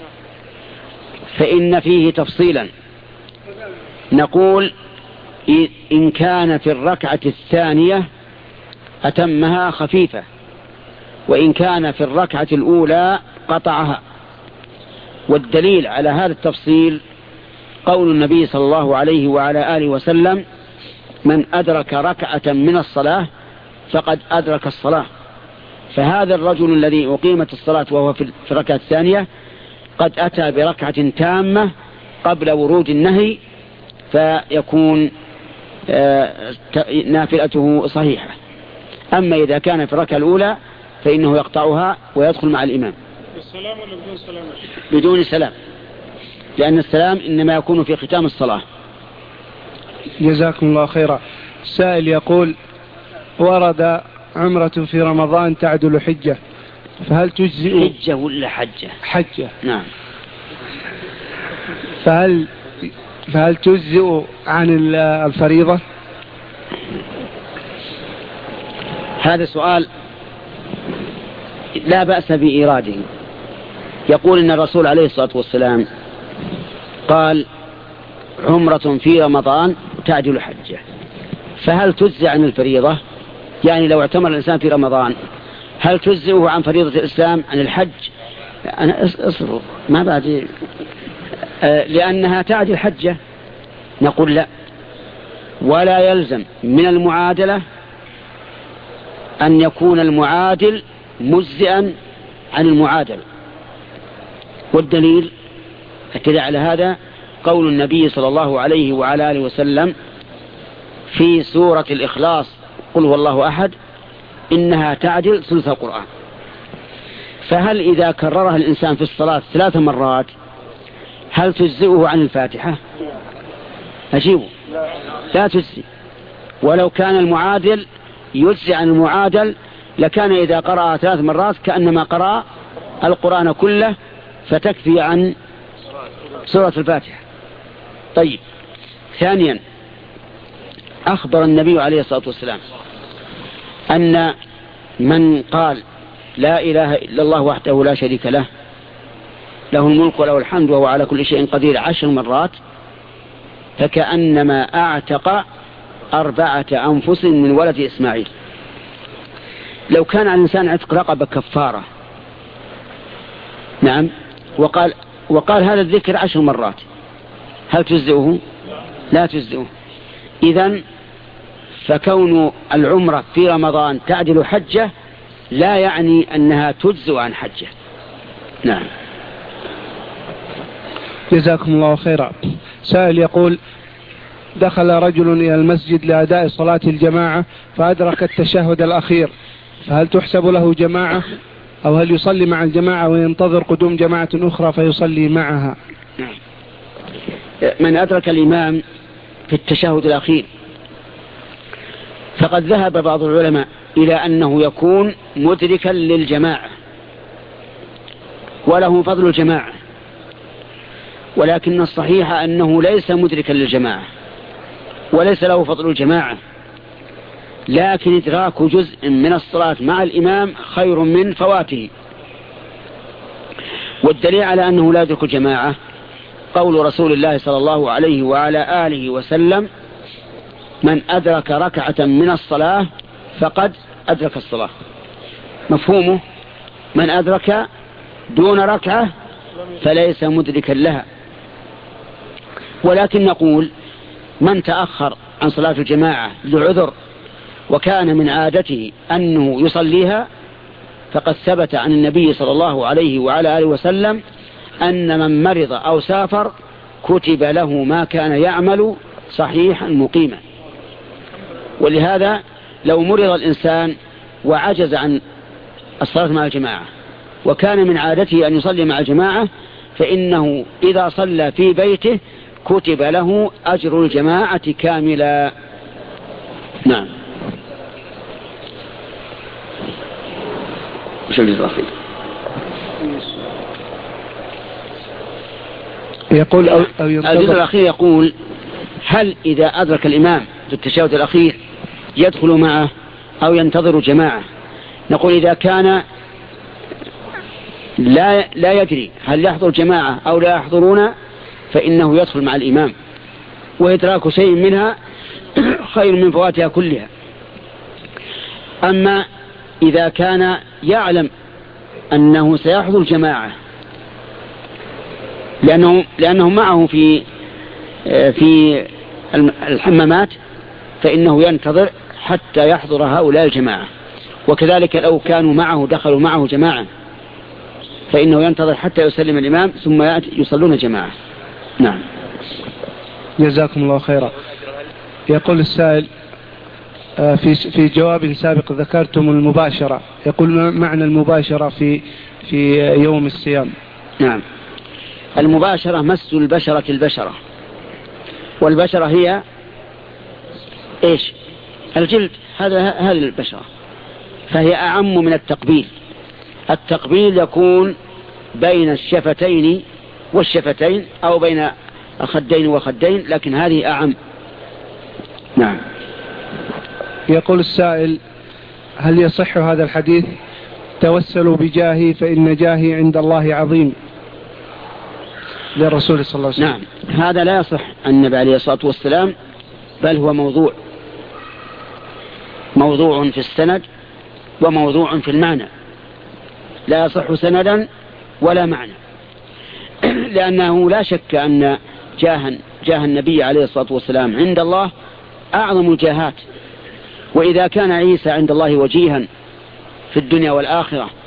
فإن فيه تفصيلا، نقول إن كان في الركعة الثانية أتمها خفيفة، وإن كان في الركعة الأولى قطعها. والدليل على هذا التفصيل قول النبي صلى الله عليه وعلى آله وسلم من أدرك ركعة من الصلاة فقد أدرك الصلاة. فهذا الرجل الذي أقيمت الصلاة وهو في الركعة الثانية قد أتى بركعة تامة قبل ورود النهي، فيكون نافلته صحيحة. أما إذا كان في الركعة الأولى فإنه يقطعها ويدخل مع الإمام. بالسلام ولا بدون سلام؟ بدون سلام، لأن السلام إنما يكون في ختام الصلاة. جزاكم الله خيرا. السائل يقول ورد عمرة في رمضان تعدل حجة، فهل تجزئ؟ حجة ولا حجة؟ حجة. نعم. فهل فهل تجزئ عن الفريضة؟ هذا سؤال لا بأس بإيراده. يقول إن الرسول عليه الصلاة والسلام قال عمرة في رمضان تعدل حجة، فهل تجزئ عن الفريضة؟ يعني لو اعتمر الإنسان في رمضان هل تجزئه عن فريضة الإسلام عن الحج؟ أنا أصبر ما بعد لأنها تعدل حجة. نقول لا، ولا يلزم من المعادلة أن يكون المعادل مجزئا عن المعادل. والدليل الدليل على هذا قول النبي صلى الله عليه وعلى آله وسلم في سورة الإخلاص قل هو الله أحد إنها تعدل ثلث القرآن. فهل إذا كررها الإنسان في الصلاة ثلاث مرات هل تجزئه عن الفاتحة؟ أجيبه لا تجزئ. ولو كان المعادل يجزئ عن المعادل لكان إذا قرأ ثلاث مرات كأنما قرأ القرآن كله فتكفي عن سورة الفاتحة. طيب، ثانيا أخبر النبي عليه الصلاة والسلام أن من قال لا إله إلا الله وحده لا شريك له له الملك وله الحمد وهو على كل شيء قدير عشر مرات فكأنما أعتق أربعة أنفس من ولد إسماعيل. لو كان على الإنسان عتق رقبة كفارة نعم وقال وقال هذا الذكر عشر مرات هل تجزئه؟ لا تجزئه. إذن فكون العمرة في رمضان تعدل حجة لا يعني أنها تجزئ عن حجة. نعم. جزاكم الله خيرا. سائل يقول دخل رجل إلى المسجد لأداء صلاة الجماعة فأدرك التشهد الأخير، فهل تحسب له جماعة أو هل يصلي مع الجماعة وينتظر قدوم جماعة أخرى فيصلي معها؟ من أدرك الإمام في التشهد الأخير فقد ذهب بعض العلماء إلى أنه يكون مدركا للجماعة وله فضل الجماعة، ولكن الصحيح أنه ليس مدركا للجماعة وليس له فضل الجماعة، لكن إدراك جزء من الصلاة مع الإمام خير من فواته. والدليل على أنه لا يدرك الجماعة قول رسول الله صلى الله عليه وعلى آله وسلم من أدرك ركعة من الصلاة فقد أدرك الصلاة. مفهومه من أدرك دون ركعة فليس مدركا لها. ولكن نقول من تأخر عن صلاة الجماعة لعذر وكان من عادته أنه يصليها فقد ثبت عن النبي صلى الله عليه وعلى آله وسلم أن من مرض أو سافر كتب له ما كان يعمل صحيحا مقيما. ولهذا لو مرض الإنسان وعجز عن الصلاة مع الجماعة، وكان من عادته أن يصلي مع الجماعة، فإنه إذا صلى في بيته كتب له أجر الجماعة كاملا. نعم. وش الجزء الأخير؟ يقول أو أو الجزء الأخير يقول: هل إذا أدرك الإمام في التشهد الأخير يدخل معه أو ينتظر جماعة؟ نقول إذا كان لا لا يدري هل يحضر جماعة أو لا يحضرون فإنه يدخل مع الإمام، وإدراك شيء منها خير من فواتها كلها. أما إذا كان يعلم أنه سيحضر جماعة لأنه لأنه معه في في الحمامات، فإنه ينتظر حتى يحضر هؤلاء الجماعة. وكذلك لو كانوا معه دخلوا معه جماعة فإنه ينتظر حتى يسلم الإمام ثم يأتي يصلون جماعة. نعم. جزاكم الله خيرا. يقول السائل: في في جواب سابق ذكرتم المباشرة، يقول ما معنى المباشرة في في يوم الصيام؟ نعم، المباشرة مس البشرة البشرة، والبشرة هي إيش؟ الجلد، هذا هذه البشرة، فهي أعم من التقبيل. التقبيل يكون بين الشفتين والشفتين أو بين الخدين وخدين، لكن هذه أعم. نعم. يقول السائل: هل يصح هذا الحديث توسلوا بجاهي فإن جاهي عند الله عظيم للرسول صلى الله عليه وسلم؟ نعم، هذا لا يصح عن النبي عليه الصلاة والسلام، بل هو موضوع موضوع في السند وموضوع في المعنى، لا يصح سندا ولا معنى، لأنه لا شك أن جاه جاه النبي عليه الصلاة والسلام عند الله أعظم الجاهات. وإذا كان عيسى عند الله وجيها في الدنيا والآخرة